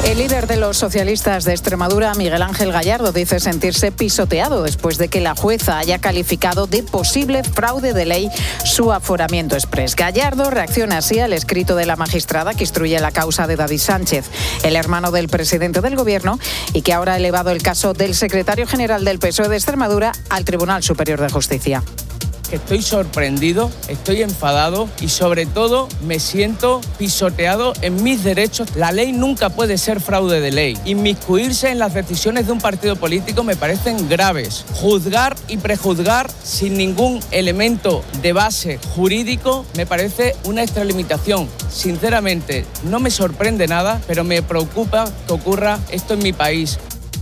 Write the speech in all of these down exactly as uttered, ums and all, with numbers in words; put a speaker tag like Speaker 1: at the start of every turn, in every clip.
Speaker 1: El líder de los socialistas de Extremadura, Miguel Ángel Gallardo, dice sentirse pisoteado después de que la jueza haya calificado de posible fraude de ley su aforamiento exprés. Gallardo reacciona así al escrito de la magistrada que instruye la causa de David Sánchez, el hermano del presidente del Gobierno, y que ahora ha elevado el caso del secretario general del P S O E de Extremadura al Tribunal Superior de Justicia.
Speaker 2: Estoy sorprendido, estoy enfadado y sobre todo me siento pisoteado en mis derechos. La ley nunca puede ser fraude de ley. Inmiscuirse en las decisiones de un partido político me parecen graves. Juzgar y prejuzgar sin ningún elemento de base jurídico me parece una extralimitación. Sinceramente, no me sorprende nada, pero me preocupa que ocurra esto en mi país.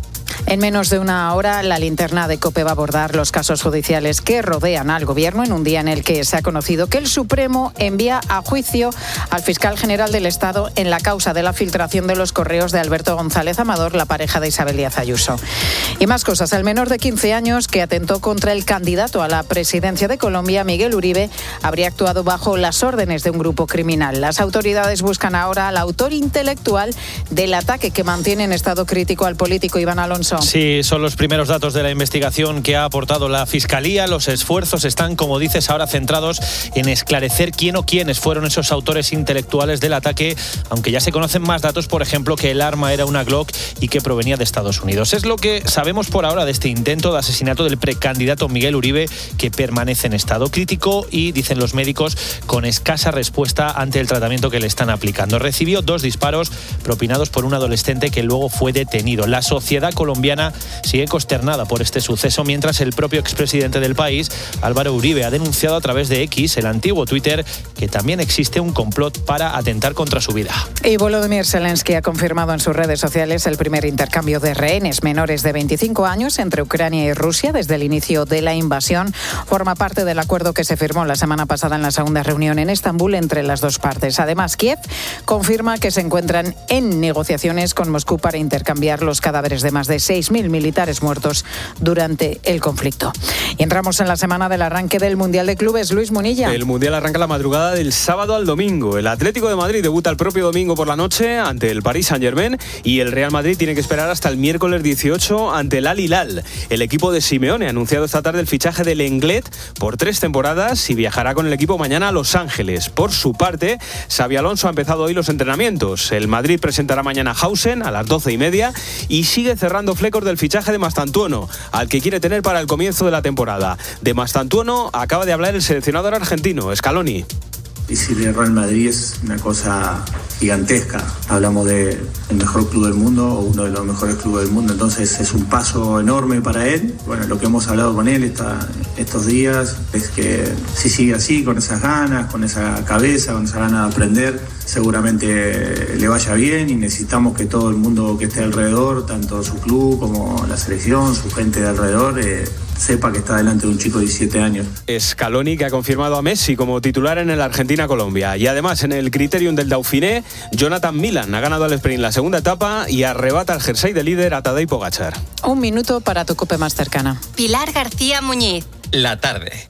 Speaker 1: En menos de una hora, la linterna de COPE va a abordar los casos judiciales que rodean al Gobierno en un día en el que se ha conocido que el Supremo envía a juicio al fiscal general del Estado en la causa de la filtración de los correos de Alberto González Amador, la pareja de Isabel Díaz Ayuso. Y más cosas. El menor de quince años que atentó contra el candidato a la presidencia de Colombia, Miguel Uribe, habría actuado bajo las órdenes de un grupo criminal. Las autoridades buscan ahora al autor intelectual del ataque que mantiene en estado crítico al político Iván Alonso.
Speaker 3: Sí, son los primeros datos de la investigación que ha aportado la Fiscalía. Los esfuerzos están, como dices, ahora centrados en esclarecer quién o quiénes fueron esos autores intelectuales del ataque, aunque ya se conocen más datos, por ejemplo, que el arma era una Glock y que provenía de Estados Unidos. Es lo que sabemos por ahora de este intento de asesinato del precandidato Miguel Uribe, que permanece en estado crítico y, dicen los médicos, con escasa respuesta ante el tratamiento que le están aplicando. Recibió dos disparos propinados por un adolescente que luego fue detenido. La sociedad colombiana sigue consternada por este suceso, mientras el propio expresidente del país, Álvaro Uribe, ha denunciado a través de X, el antiguo Twitter, que también existe un complot para atentar contra su vida.
Speaker 1: Y Volodymyr Zelensky ha confirmado en sus redes sociales el primer intercambio de rehenes menores de veinticinco años entre Ucrania y Rusia desde el inicio de la invasión. Forma parte del acuerdo que se firmó la semana pasada en la segunda reunión en Estambul entre las dos partes. Además, Kiev confirma que se encuentran en negociaciones con Moscú para intercambiar los cadáveres de más de seis mil militares muertos durante el conflicto. Y entramos en la semana del arranque del Mundial de Clubes. Luis Munilla.
Speaker 4: El Mundial arranca la madrugada del sábado al domingo. El Atlético de Madrid debuta el propio domingo por la noche ante el Paris Saint-Germain y el Real Madrid tiene que esperar hasta el miércoles dieciocho ante el Al Hilal. El equipo de Simeone ha anunciado esta tarde el fichaje del Lenglet por tres temporadas y viajará con el equipo mañana a Los Ángeles. Por su parte, Xabi Alonso ha empezado hoy los entrenamientos. El Madrid presentará mañana Hausen a las doce y media y sigue cerrando flecos del fichaje de Mastantuono, al que quiere tener para el comienzo de la temporada. De Mastantuono acaba de hablar el seleccionador argentino, Scaloni.
Speaker 5: Y si el Real Madrid es una cosa gigantesca, hablamos del mejor club del mundo o uno de los mejores clubes del mundo, entonces es un paso enorme para él. Bueno, lo que hemos hablado con él esta, estos días es que si sigue así, con esas ganas, con esa cabeza, con esa ganas de aprender, seguramente le vaya bien y necesitamos que todo el mundo que esté alrededor, tanto su club como la selección, su gente de alrededor, eh, sepa que está delante de un chico de diecisiete años.
Speaker 4: Scaloni, que ha confirmado a Messi como titular en el Argentina-Colombia. Y además, en el Criterium del Dauphiné, Jonathan Milan ha ganado al sprint la segunda etapa y arrebata el jersey de líder a Tadej Pogačar.
Speaker 1: Un minuto para tu COPE más cercana.
Speaker 6: Pilar García Muñiz.
Speaker 7: La tarde.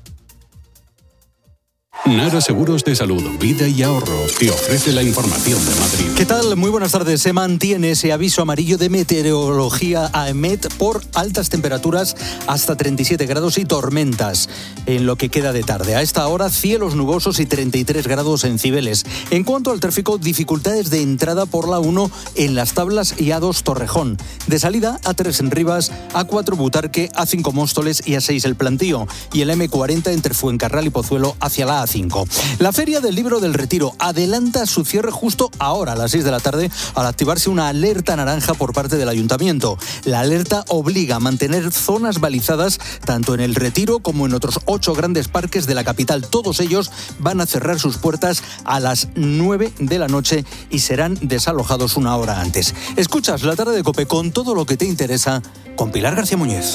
Speaker 8: Nara Seguros de Salud, Vida y Ahorro te ofrece la información de Madrid.
Speaker 9: ¿Qué tal? Muy buenas tardes. Se mantiene ese aviso amarillo de meteorología AEMET por altas temperaturas hasta treinta y siete grados y tormentas en lo que queda de tarde. A esta hora, cielos nubosos y treinta y tres grados en Cibeles. En cuanto al tráfico, dificultades de entrada por la uno en Las Tablas y A dos Torrejón. De salida, A tres en Rivas, A cuatro Butarque, A cinco Móstoles y A seis El Plantío. Y el eme cuarenta entre Fuencarral y Pozuelo hacia la A cinco. La Feria del Libro del Retiro adelanta su cierre justo ahora a las seis de la tarde al activarse una alerta naranja por parte del Ayuntamiento. La alerta obliga a mantener zonas balizadas tanto en el Retiro como en otros ocho grandes parques de la capital. Todos ellos van a cerrar sus puertas a las nueve de la noche y serán desalojados una hora antes. Escuchas La Tarde de COPE con todo lo que te interesa con Pilar García Muñiz.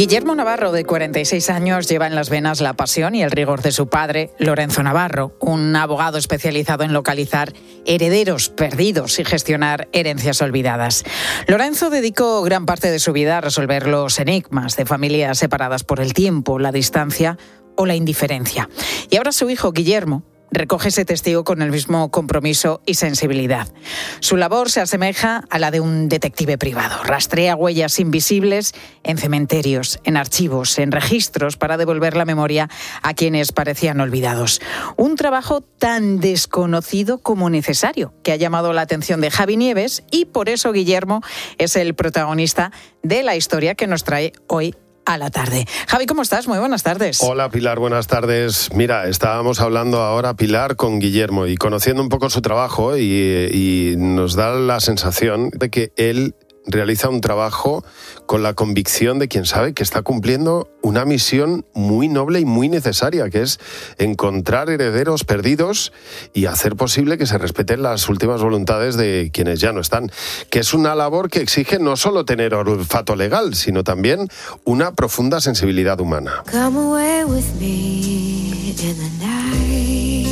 Speaker 1: Guillermo Navarro, de cuarenta y seis años, lleva en las venas la pasión y el rigor de su padre, Lorenzo Navarro, un abogado especializado en localizar herederos perdidos y gestionar herencias olvidadas. Lorenzo dedicó gran parte de su vida a resolver los enigmas de familias separadas por el tiempo, la distancia o la indiferencia. Y ahora su hijo, Guillermo, recoge ese testigo con el mismo compromiso y sensibilidad. Su labor se asemeja a la de un detective privado. Rastrea huellas invisibles en cementerios, en archivos, en registros para devolver la memoria a quienes parecían olvidados. Un trabajo tan desconocido como necesario, que ha llamado la atención de Javi Nieves, y por eso Guillermo es el protagonista de la historia que nos trae hoy a la tarde. Javi, ¿cómo estás? Muy buenas tardes.
Speaker 7: Hola, Pilar, buenas tardes. Mira, estábamos hablando ahora, Pilar, con Guillermo y conociendo un poco su trabajo y, y nos da la sensación de que él realiza un trabajo con la convicción de quien sabe que está cumpliendo una misión muy noble y muy necesaria, que es encontrar herederos perdidos y hacer posible que se respeten las últimas voluntades de quienes ya no están, que es una labor que exige no solo tener olfato legal, sino también una profunda sensibilidad humana. Come away with me in the night.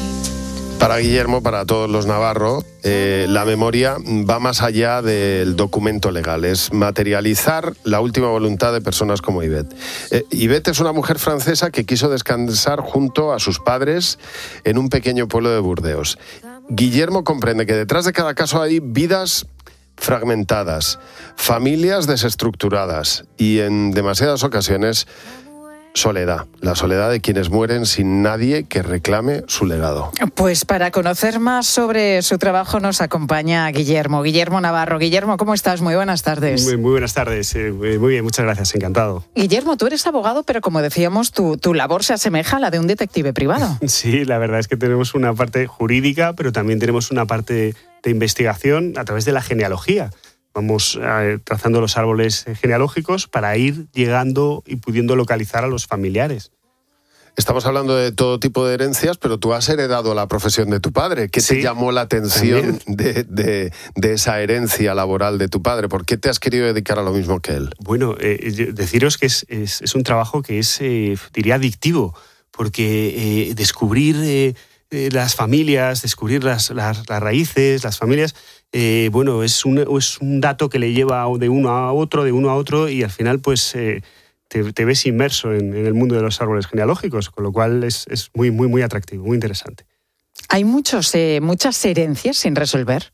Speaker 7: Para Guillermo, para todos los Navarro, eh, la memoria va más allá del documento legal, es materializar la última voluntad de personas como Yvette. Eh, Yvette es una mujer francesa que quiso descansar junto a sus padres en un pequeño pueblo de Burdeos. Guillermo comprende que detrás de cada caso hay vidas fragmentadas, familias desestructuradas y en demasiadas ocasiones soledad, la soledad de quienes mueren sin nadie que reclame su legado.
Speaker 1: Pues para conocer más sobre su trabajo nos acompaña Guillermo, Guillermo Navarro. Guillermo, ¿cómo estás? Muy buenas tardes.
Speaker 10: Muy, muy buenas tardes, eh, muy bien, muchas gracias, encantado.
Speaker 1: Guillermo, tú eres abogado, pero como decíamos, tu, tu labor se asemeja a la de un detective privado.
Speaker 10: Sí, la verdad es que tenemos una parte jurídica, pero también tenemos una parte de investigación a través de la genealogía. Vamos eh, trazando los árboles genealógicos para ir llegando y pudiendo localizar a los familiares.
Speaker 7: Estamos hablando de todo tipo de herencias, pero tú has heredado la profesión de tu padre. ¿Qué te sí, llamó la atención de, de, de esa herencia laboral de tu padre? ¿Por qué te has querido dedicar a lo mismo que él?
Speaker 10: Bueno, eh, deciros que es, es, es un trabajo que es, eh, diría, adictivo, porque eh, descubrir eh, eh, las familias, descubrir las, las, las raíces, las familias... Eh, bueno, es un, es un dato que le lleva de uno a otro, de uno a otro, y al final pues eh, te, te ves inmerso en, en el mundo de los árboles genealógicos, con lo cual es, es muy, muy, muy atractivo, muy interesante.
Speaker 1: ¿Hay muchos, eh, muchas herencias sin resolver?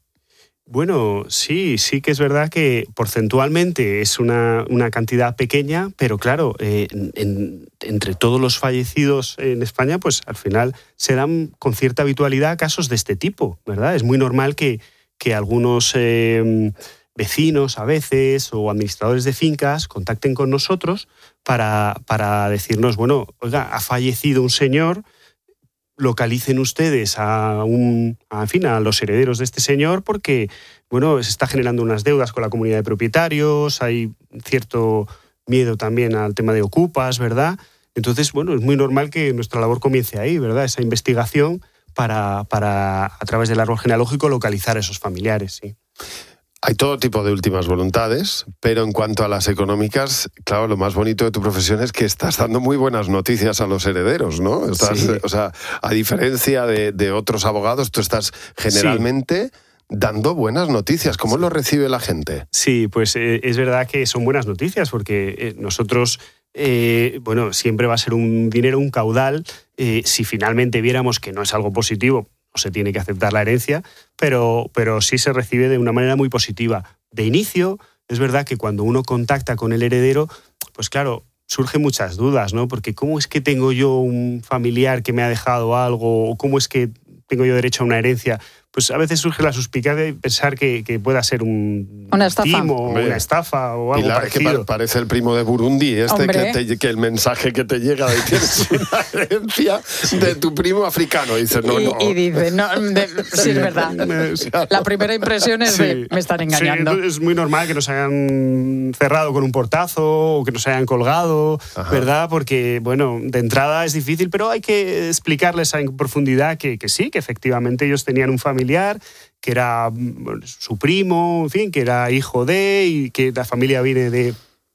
Speaker 10: Bueno, sí, sí que es verdad que porcentualmente es una, una cantidad pequeña, pero claro, eh, en, entre todos los fallecidos en España, pues al final se dan con cierta habitualidad casos de este tipo, ¿verdad? Es muy normal que que algunos eh, vecinos a veces o administradores de fincas contacten con nosotros para, para decirnos, bueno, oiga, ha fallecido un señor, localicen ustedes a, un, a, en fin, a los herederos de este señor porque, bueno, se está generando unas deudas con la comunidad de propietarios, hay cierto miedo también al tema de ocupas, ¿verdad? Entonces, bueno, es muy normal que nuestra labor comience ahí, ¿verdad? Esa investigación Para, para, a través del árbol genealógico, localizar a esos familiares, sí.
Speaker 7: Hay todo tipo de últimas voluntades, pero en cuanto a las económicas, claro, lo más bonito de tu profesión es que estás dando muy buenas noticias a los herederos, ¿no? Estás, sí. O sea, a diferencia de, de otros abogados, tú estás generalmente... Sí. dando buenas noticias. ¿Cómo lo recibe la gente?
Speaker 10: Sí, pues eh, es verdad que son buenas noticias porque eh, nosotros, eh, bueno, siempre va a ser un dinero, un caudal. Eh, si finalmente viéramos que no es algo positivo, no se tiene que aceptar la herencia, pero, pero sí se recibe de una manera muy positiva. De inicio, es verdad que cuando uno contacta con el heredero, pues claro, surgen muchas dudas, ¿no? Porque ¿cómo es que tengo yo un familiar que me ha dejado algo? ¿O cómo es que tengo yo derecho a una herencia? Pues a veces surge la suspicacia de pensar que, que pueda ser un
Speaker 1: una estafa,
Speaker 10: timo, o una estafa o algo
Speaker 7: Pilar,
Speaker 10: parecido.
Speaker 7: Que parece el primo de Burundi, este que, te, que el mensaje que te llega de tienes una herencia de tu primo africano. Y dice, no,
Speaker 1: y,
Speaker 7: no.
Speaker 1: Y dice, no, de, sí, es verdad. La primera impresión es sí, de, me están engañando.
Speaker 10: Sí, es muy normal que nos hayan cerrado con un portazo o que nos hayan colgado, Ajá. ¿verdad? Porque, bueno, de entrada es difícil, pero hay que explicarles en profundidad que, que sí, que efectivamente ellos tenían un familiar que era bueno, su primo, en fin, que era hijo de, y que la familia viene de,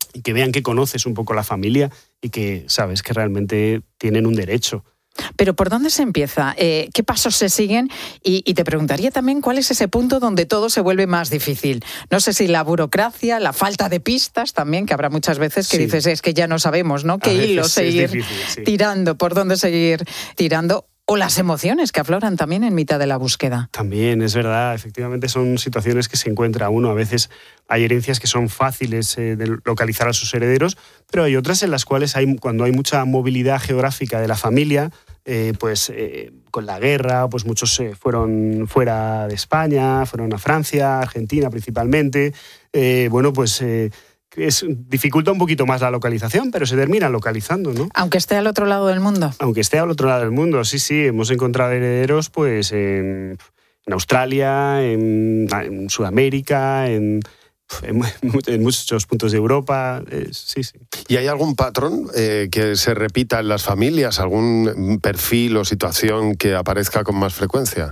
Speaker 10: y que vean que conoces un poco la familia y que sabes que realmente tienen un derecho.
Speaker 1: Pero ¿por dónde se empieza? Eh, ¿Qué pasos se siguen? Y, y te preguntaría también cuál es ese punto donde todo se vuelve más difícil. No sé si la burocracia, la falta de pistas también, que habrá muchas veces que sí. dices, es que ya no sabemos, ¿no? ¿Qué hilo seguir difícil, sí. tirando? ¿Por dónde seguir tirando? O las emociones que afloran también en mitad de la búsqueda.
Speaker 10: También, es verdad. Efectivamente son situaciones que se encuentra uno. A veces hay herencias que son fáciles eh, de localizar a sus herederos, pero hay otras en las cuales hay, cuando hay mucha movilidad geográfica de la familia, eh, pues eh, con la guerra, pues muchos eh, fueron fuera de España, fueron a Francia, Argentina principalmente. Eh, bueno, pues... Eh, Es, dificulta un poquito más la localización, pero se termina localizando, ¿no?
Speaker 1: Aunque esté al otro lado del mundo.
Speaker 10: Aunque esté al otro lado del mundo, sí, sí. Hemos encontrado herederos pues en, en Australia, en, en Sudamérica, en, en, en muchos puntos de Europa. Eh, sí, sí.
Speaker 7: ¿Y hay algún patrón eh, que se repita en las familias? ¿Algún perfil o situación que aparezca con más frecuencia?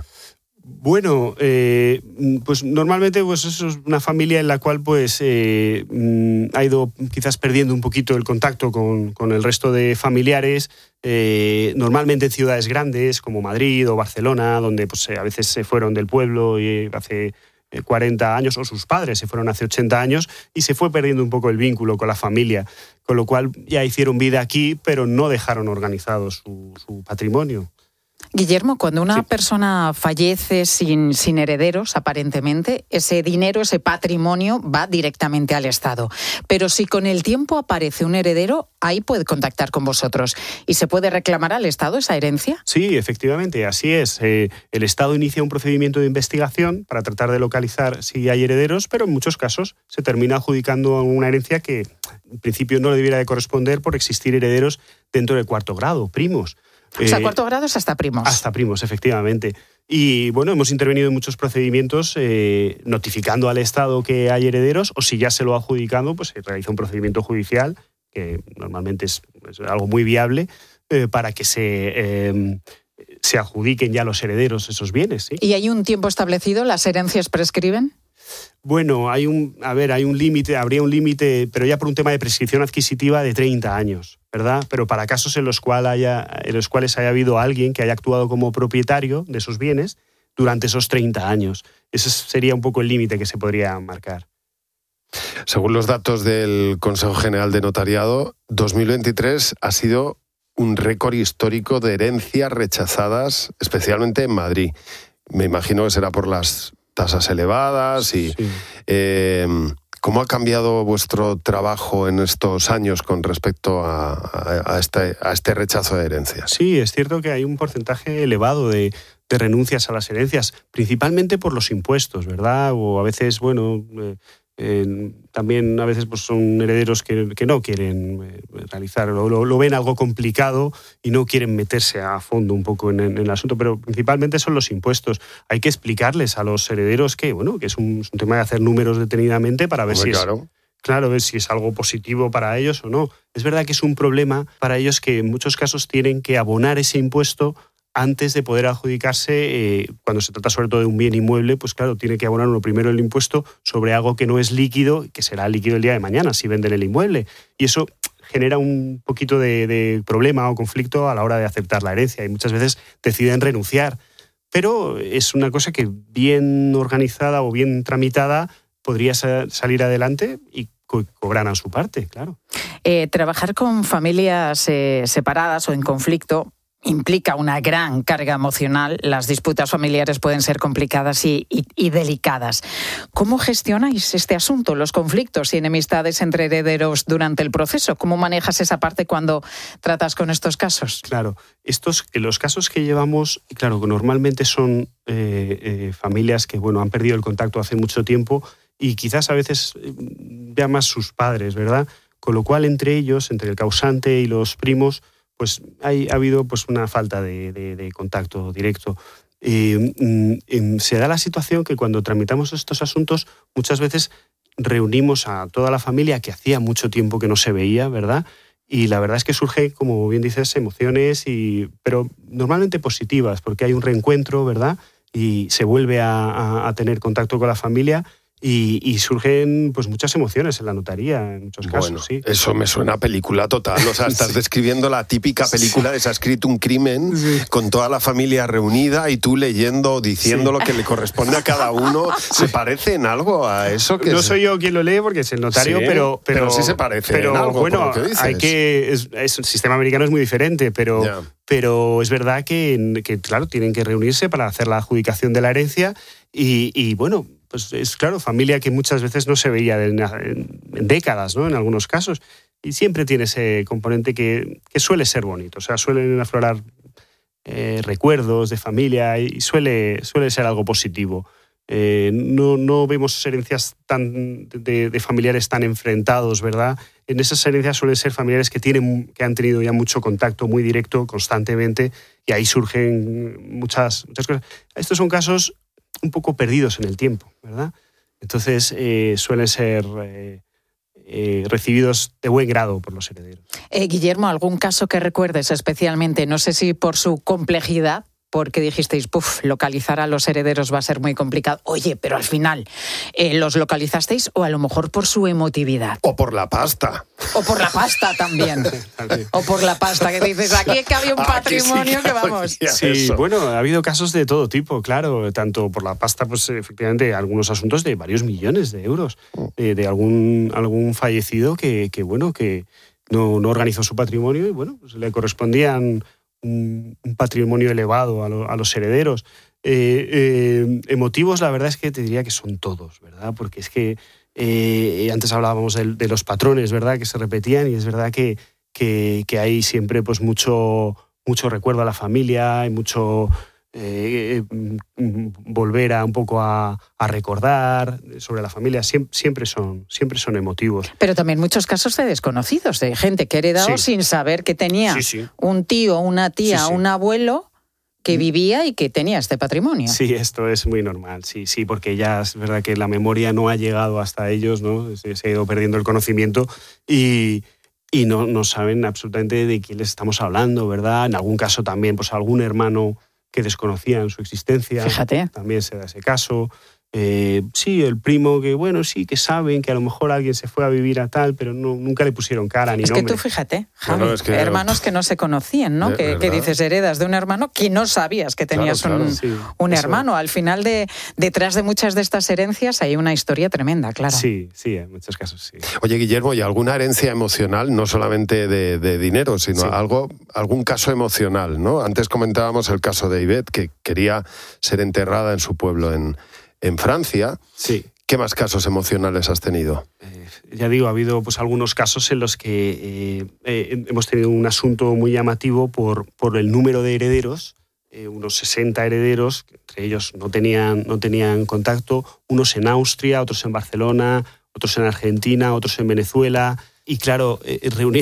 Speaker 10: Bueno, eh, pues normalmente pues eso es una familia en la cual pues eh, ha ido quizás perdiendo un poquito el contacto con, con el resto de familiares, eh, normalmente en ciudades grandes como Madrid o Barcelona, donde pues a veces se fueron del pueblo y hace cuarenta años, o sus padres se fueron hace ochenta años, y se fue perdiendo un poco el vínculo con la familia, con lo cual ya hicieron vida aquí, pero no dejaron organizado su, su patrimonio.
Speaker 1: Guillermo, cuando una
Speaker 10: sí.
Speaker 1: persona fallece sin, sin herederos, aparentemente, ese dinero, ese patrimonio va directamente al Estado. Pero si con el tiempo aparece un heredero, ahí puede contactar con vosotros. ¿Y se puede reclamar al Estado esa herencia?
Speaker 10: Sí, efectivamente, así es. Eh, el Estado inicia un procedimiento de investigación para tratar de localizar si hay herederos, pero en muchos casos se termina adjudicando una herencia que en principio no le debiera de corresponder por existir herederos dentro del cuarto grado, primos.
Speaker 1: O sea, cuarto grado es hasta primos.
Speaker 10: Hasta primos, efectivamente. Y bueno, hemos intervenido en muchos procedimientos eh, notificando al Estado que hay herederos, o si ya se lo ha adjudicado, pues se realiza un procedimiento judicial, que normalmente es, es algo muy viable, eh, para que se, eh, se adjudiquen ya los herederos esos bienes. ¿sí?
Speaker 1: ¿Y hay un tiempo establecido? ¿Las herencias prescriben?
Speaker 10: Bueno, hay un, a ver, hay un límite, habría un límite, pero ya por un tema de prescripción adquisitiva de treinta años, ¿verdad? Pero para casos en los, cual haya, en los cuales haya habido alguien que haya actuado como propietario de esos bienes durante esos treinta años. Ese sería un poco el límite que se podría marcar.
Speaker 7: Según los datos del Consejo General de Notariado, dos mil veintitrés ha sido un récord histórico de herencias rechazadas, especialmente en Madrid. Me imagino que será por las tasas elevadas y sí. eh, ¿cómo ha cambiado vuestro trabajo en estos años con respecto a, a, a, este, a este rechazo de herencias?
Speaker 10: Sí, es cierto que hay un porcentaje elevado de, de renuncias a las herencias, principalmente por los impuestos, ¿verdad? O a veces, bueno, eh, eh, también a veces pues, son herederos que, que no quieren eh, realizar, lo, lo, lo ven algo complicado y no quieren meterse a fondo un poco en, en el asunto, pero principalmente son los impuestos. Hay que explicarles a los herederos que, bueno, que es un, es un tema de hacer números detenidamente para ver
Speaker 7: Hombre,
Speaker 10: si
Speaker 7: claro.
Speaker 10: es... Claro, ver si es algo positivo para ellos o no. Es verdad que es un problema para ellos que en muchos casos tienen que abonar ese impuesto antes de poder adjudicarse, eh, cuando se trata sobre todo de un bien inmueble, pues claro, tiene que abonar uno primero el impuesto sobre algo que no es líquido, que será líquido el día de mañana si venden el inmueble. Y eso genera un poquito de, de problema o conflicto a la hora de aceptar la herencia y muchas veces deciden renunciar. Pero es una cosa que bien organizada o bien tramitada podría sa- salir adelante y co- cobrarán su parte, claro.
Speaker 1: Eh, trabajar con familias eh, separadas o en conflicto implica una gran carga emocional. Las disputas familiares pueden ser complicadas y, y, y delicadas. ¿Cómo gestionáis este asunto, los conflictos y enemistades entre herederos durante el proceso? ¿Cómo manejas esa parte cuando tratas con estos casos?
Speaker 10: Claro, estos, los casos que llevamos, claro, normalmente son eh, eh, familias que bueno, han perdido el contacto hace mucho tiempo y quizás a veces vean más sus padres, ¿verdad? Con lo cual entre ellos, entre el causante y los primos, pues hay, ha habido pues, una falta de, de, de contacto directo. Eh, eh, se da la situación que cuando tramitamos estos asuntos muchas veces reunimos a toda la familia que hacía mucho tiempo que no se veía, ¿verdad? Y la verdad es que surge, como bien dices, emociones, y, pero normalmente positivas, porque hay un reencuentro, ¿verdad? Y se vuelve a, a, a tener contacto con la familia Y, y surgen pues muchas emociones en la notaría, en muchos casos,
Speaker 7: bueno,
Speaker 10: sí.
Speaker 7: Eso me suena a película total. O sea, estás sí. describiendo la típica película de se ha escrito un crimen sí. con toda la familia reunida y tú leyendo, diciendo sí. lo que le corresponde a cada uno. ¿Se parece en algo a eso? Que
Speaker 10: no
Speaker 7: es...
Speaker 10: soy yo quien lo lee porque es el notario,
Speaker 7: sí,
Speaker 10: pero, pero...
Speaker 7: Pero sí se parece
Speaker 10: pero,
Speaker 7: en algo,
Speaker 10: bueno,
Speaker 7: por lo que dices.
Speaker 10: hay que... Es, es, el sistema americano es muy diferente, pero, yeah. pero es verdad que, que, claro, tienen que reunirse para hacer la adjudicación de la herencia y, y bueno... Pues es claro, familia que muchas veces no se veía en, en, en décadas, ¿no? En algunos casos. Y siempre tiene ese componente que, que suele ser bonito. O sea, suelen aflorar eh, recuerdos de familia y suele, suele ser algo positivo. Eh, no, no vemos herencias tan, de, de familiares tan enfrentados, ¿verdad? En esas herencias suelen ser familiares que, tienen, que han tenido ya mucho contacto muy directo, constantemente, y ahí surgen muchas, muchas cosas. Estos son casos un poco perdidos en el tiempo, ¿verdad? Entonces eh, suelen ser eh, eh, recibidos de buen grado por los herederos.
Speaker 1: Eh, Guillermo, ¿algún caso que recuerdes especialmente? No sé si por su complejidad, porque dijisteis, puf, localizar a los herederos va a ser muy complicado. Oye, pero al final, eh, ¿los localizasteis o a lo mejor por su emotividad?
Speaker 7: O por la pasta.
Speaker 1: O por la pasta también. O por la pasta, que dices, aquí es que había un patrimonio sí que, que vamos.
Speaker 10: Sí, eso. Bueno, ha habido casos de todo tipo, claro, tanto por la pasta, pues efectivamente, algunos asuntos de varios millones de euros, de, de algún, algún fallecido que, que bueno, que no, no organizó su patrimonio y, bueno, pues le correspondían un, un patrimonio elevado a, lo, a los herederos. Eh, eh, emotivos, la verdad es que te diría que son todos, ¿verdad? Porque es que eh, antes hablábamos de, de los patrones, ¿verdad? Que se repetían y es verdad que, que, que hay siempre pues mucho, mucho recuerdo a la familia, hay mucho eh, volver a un poco a, a recordar sobre la familia, siempre, siempre, son, siempre son emotivos.
Speaker 1: Pero también muchos casos de desconocidos, de gente que ha heredado sí. sin saber que tenía sí, sí. un tío, una tía, sí, sí. un abuelo que vivía y que tenía este patrimonio.
Speaker 10: Sí, esto es muy normal, sí, sí, porque ya es verdad que la memoria no ha llegado hasta ellos, ¿no? Se, se ha ido perdiendo el conocimiento y, y no, no saben absolutamente de quién les estamos hablando, ¿verdad? En algún caso también, pues algún hermano que desconocían su existencia.
Speaker 1: Fíjate.
Speaker 10: También se da ese caso. Eh, sí, el primo que, bueno, sí, que saben que a lo mejor alguien se fue a vivir a tal, pero no, nunca le pusieron cara ni
Speaker 1: es
Speaker 10: nombre.
Speaker 1: Es que tú fíjate, Javi,
Speaker 7: bueno, es que,
Speaker 1: hermanos que no se conocían, ¿no? Que, que dices, heredas de un hermano que no sabías que tenías claro, claro, un, sí, un hermano. Al final, de detrás de muchas de estas herencias hay una historia tremenda, claro.
Speaker 10: Sí, sí, en muchos casos sí.
Speaker 7: Oye, Guillermo, ¿y alguna herencia emocional, no solamente de, de dinero, sino sí. algo, algún caso emocional, ¿no? Antes comentábamos el caso de Ivette, que quería ser enterrada en su pueblo en... en Francia.
Speaker 10: Sí.
Speaker 7: ¿Qué más casos emocionales has tenido?
Speaker 10: Eh, ya digo, ha habido pues algunos casos en los que eh, eh, hemos tenido un asunto muy llamativo por, por el número de herederos, eh, unos sesenta herederos, entre ellos no tenían, no tenían contacto, unos en Austria, otros en Barcelona, otros en Argentina, otros en Venezuela. Y claro, eh, reunir,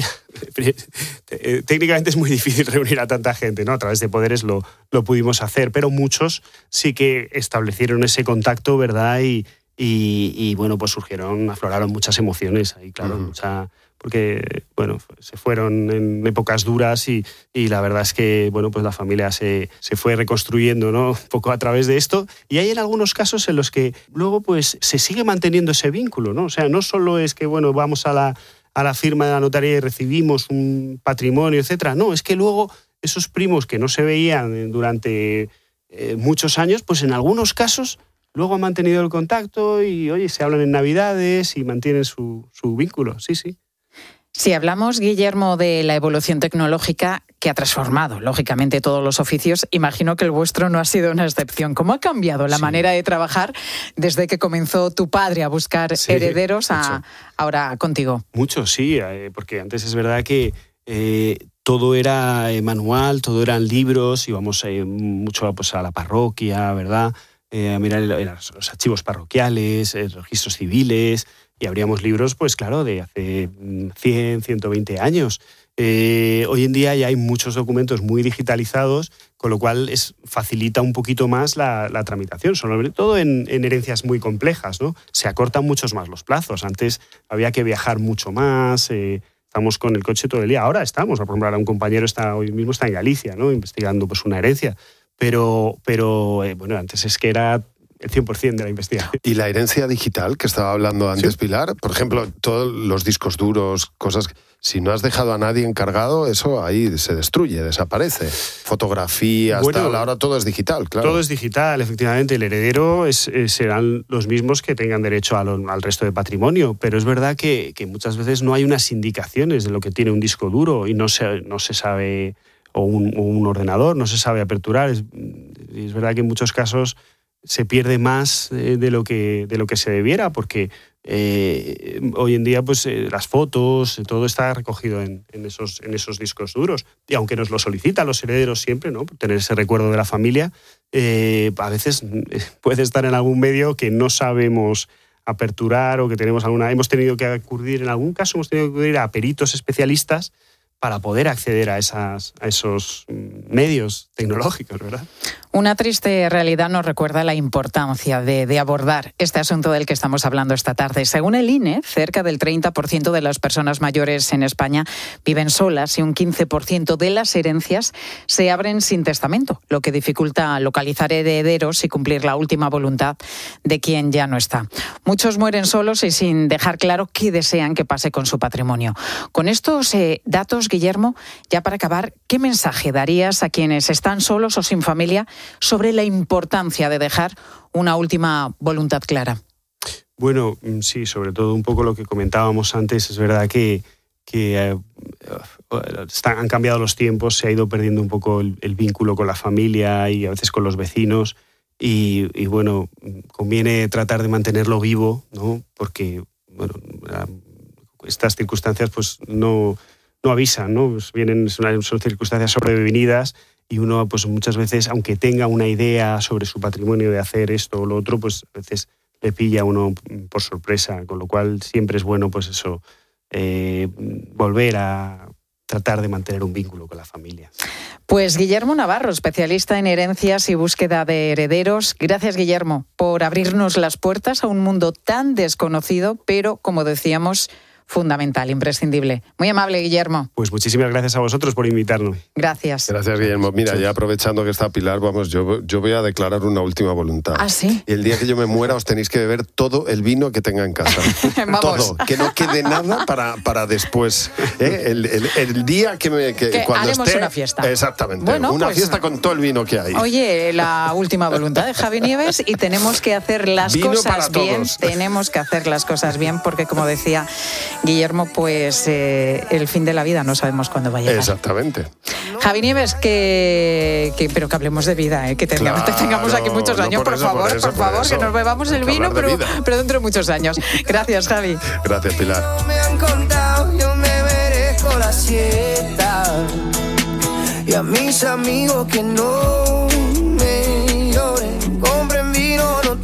Speaker 10: eh, técnicamente es muy difícil reunir a tanta gente, ¿no? A través de poderes lo, lo pudimos hacer, pero muchos sí que establecieron ese contacto, ¿verdad? Y, y, y bueno, pues surgieron, afloraron muchas emociones ahí, claro, uh-huh. mucha, porque, bueno, se fueron en épocas duras y, y la verdad es que, bueno, pues la familia se, se fue reconstruyendo, ¿no? Un poco a través de esto. Y hay en algunos casos en los que luego, pues, se sigue manteniendo ese vínculo, ¿no? O sea, no solo es que, bueno, vamos a la a la firma de la notaría y recibimos un patrimonio, etcétera. No, es que luego esos primos que no se veían durante eh, muchos años, pues en algunos casos luego han mantenido el contacto y, oye, se hablan en Navidades y mantienen su, su vínculo, sí, sí.
Speaker 1: Si hablamos, Guillermo, de la evolución tecnológica que ha transformado, lógicamente, todos los oficios, imagino que el vuestro no ha sido una excepción. ¿Cómo ha cambiado la sí. manera de trabajar desde que comenzó tu padre a buscar sí, herederos a ahora contigo?
Speaker 10: Mucho, sí, porque antes es verdad que eh, todo era manual, todo eran libros, íbamos eh, mucho pues, a la parroquia, ¿verdad? Eh, a mirar los archivos parroquiales, eh, registros civiles, y abríamos libros, pues claro, de hace cien, ciento veinte años. Eh, hoy en día ya hay muchos documentos muy digitalizados, con lo cual es, facilita un poquito más la, la tramitación, sobre todo en, en herencias muy complejas, ¿no? Se acortan muchos más los plazos. Antes había que viajar mucho más, eh, estamos con el coche todo el día. Ahora estamos, por ejemplo, ahora un compañero está, hoy mismo está en Galicia, ¿no? Investigando pues, una herencia. Pero, pero eh, bueno, antes es que era el cien por ciento de la investigación.
Speaker 7: ¿Y la herencia digital que estaba hablando antes, sí. Pilar? Por ejemplo, todos los discos duros, cosas... Si no has dejado a nadie encargado, eso ahí se destruye, desaparece. Fotografías, bueno, tal, ahora todo es digital, claro.
Speaker 10: Todo es digital, efectivamente. El heredero es, es, serán los mismos que tengan derecho a lo, al resto de patrimonio, pero es verdad que, que muchas veces no hay unas indicaciones de lo que tiene un disco duro y no se, no se sabe, o un, o un ordenador, no se sabe aperturar. Es, es verdad que en muchos casos se pierde más de, de, lo, que, de lo que se debiera, porque... Eh, hoy en día pues eh, las fotos, todo está recogido en, en, esos, en esos discos duros, y aunque nos lo solicitan los herederos siempre, ¿no? Tener ese recuerdo de la familia, eh, a veces puede estar en algún medio que no sabemos aperturar o que tenemos alguna, hemos tenido que acudir, en algún caso hemos tenido que acudir a peritos especialistas para poder acceder a, esas, a esos medios tecnológicos, ¿verdad?
Speaker 1: Una triste realidad nos recuerda la importancia de, de abordar este asunto del que estamos hablando esta tarde. Según el I N E, cerca del treinta por ciento de las personas mayores en España viven solas y un quince por ciento de las herencias se abren sin testamento, lo que dificulta localizar herederos y cumplir la última voluntad de quien ya no está. Muchos mueren solos y sin dejar claro qué desean que pase con su patrimonio. Con estos eh, datos, Guillermo, ya para acabar, ¿qué mensaje darías a quienes están solos o sin familia sobre la importancia de dejar una última voluntad clara?
Speaker 10: Bueno, sí, sobre todo un poco lo que comentábamos antes. Es verdad que, que eh, están, han cambiado los tiempos, se ha ido perdiendo un poco el, el vínculo con la familia y a veces con los vecinos, y, y bueno, conviene tratar de mantenerlo vivo, ¿no? Porque bueno, estas circunstancias pues no, no avisan, ¿no? Pues vienen, son, son circunstancias sobrevenidas. Y uno, pues muchas veces, aunque tenga una idea sobre su patrimonio de hacer esto o lo otro, pues a veces le pilla a uno por sorpresa, con lo cual siempre es bueno, pues eso, eh, volver a tratar de mantener un vínculo con la familia.
Speaker 1: Pues Guillermo Navarro, especialista en herencias y búsqueda de herederos. Gracias, Guillermo, por abrirnos las puertas a un mundo tan desconocido, pero, como decíamos, fundamental, imprescindible. Muy amable, Guillermo.
Speaker 10: Pues muchísimas gracias a vosotros por invitarnos.
Speaker 1: Gracias.
Speaker 7: Gracias, Guillermo. Mira, ya aprovechando que está Pilar, vamos, yo, yo voy a declarar una última voluntad.
Speaker 1: ¿Ah, sí?
Speaker 7: Y el día que yo me muera os tenéis que beber todo el vino que tenga en casa.
Speaker 1: Vamos.
Speaker 7: Todo. Que no quede nada para, para después. ¿eh? El, el, el día que me... Que,
Speaker 1: que
Speaker 7: cuando
Speaker 1: haremos
Speaker 7: esté,
Speaker 1: una fiesta.
Speaker 7: Exactamente.
Speaker 1: Bueno,
Speaker 7: una
Speaker 1: pues,
Speaker 7: fiesta con todo el vino que hay.
Speaker 1: Oye, la última voluntad de Javi Nieves, y tenemos que hacer las
Speaker 7: Vino
Speaker 1: cosas
Speaker 7: para
Speaker 1: bien.
Speaker 7: todos.
Speaker 1: Tenemos que hacer las cosas bien porque, como decía Guillermo, pues eh, el fin de la vida no sabemos cuándo va a llegar.
Speaker 7: Exactamente.
Speaker 1: Javi Nieves, que, que pero que hablemos de vida, ¿eh? que tengamos,
Speaker 7: Claro,
Speaker 1: te tengamos aquí muchos años,
Speaker 7: no por
Speaker 1: por,
Speaker 7: eso,
Speaker 1: favor,
Speaker 7: por
Speaker 1: por,
Speaker 7: eso, por
Speaker 1: favor,
Speaker 7: eso.
Speaker 1: que nos bebamos el
Speaker 7: Hay que
Speaker 1: vino,
Speaker 7: hablar de
Speaker 1: pero,
Speaker 7: vida.
Speaker 1: pero dentro de muchos años. Gracias, Javi.
Speaker 7: Gracias, Pilar.
Speaker 11: Me han contado, yo me merezco la siesta. Y a mis amigos que no me lloren, compren vino, no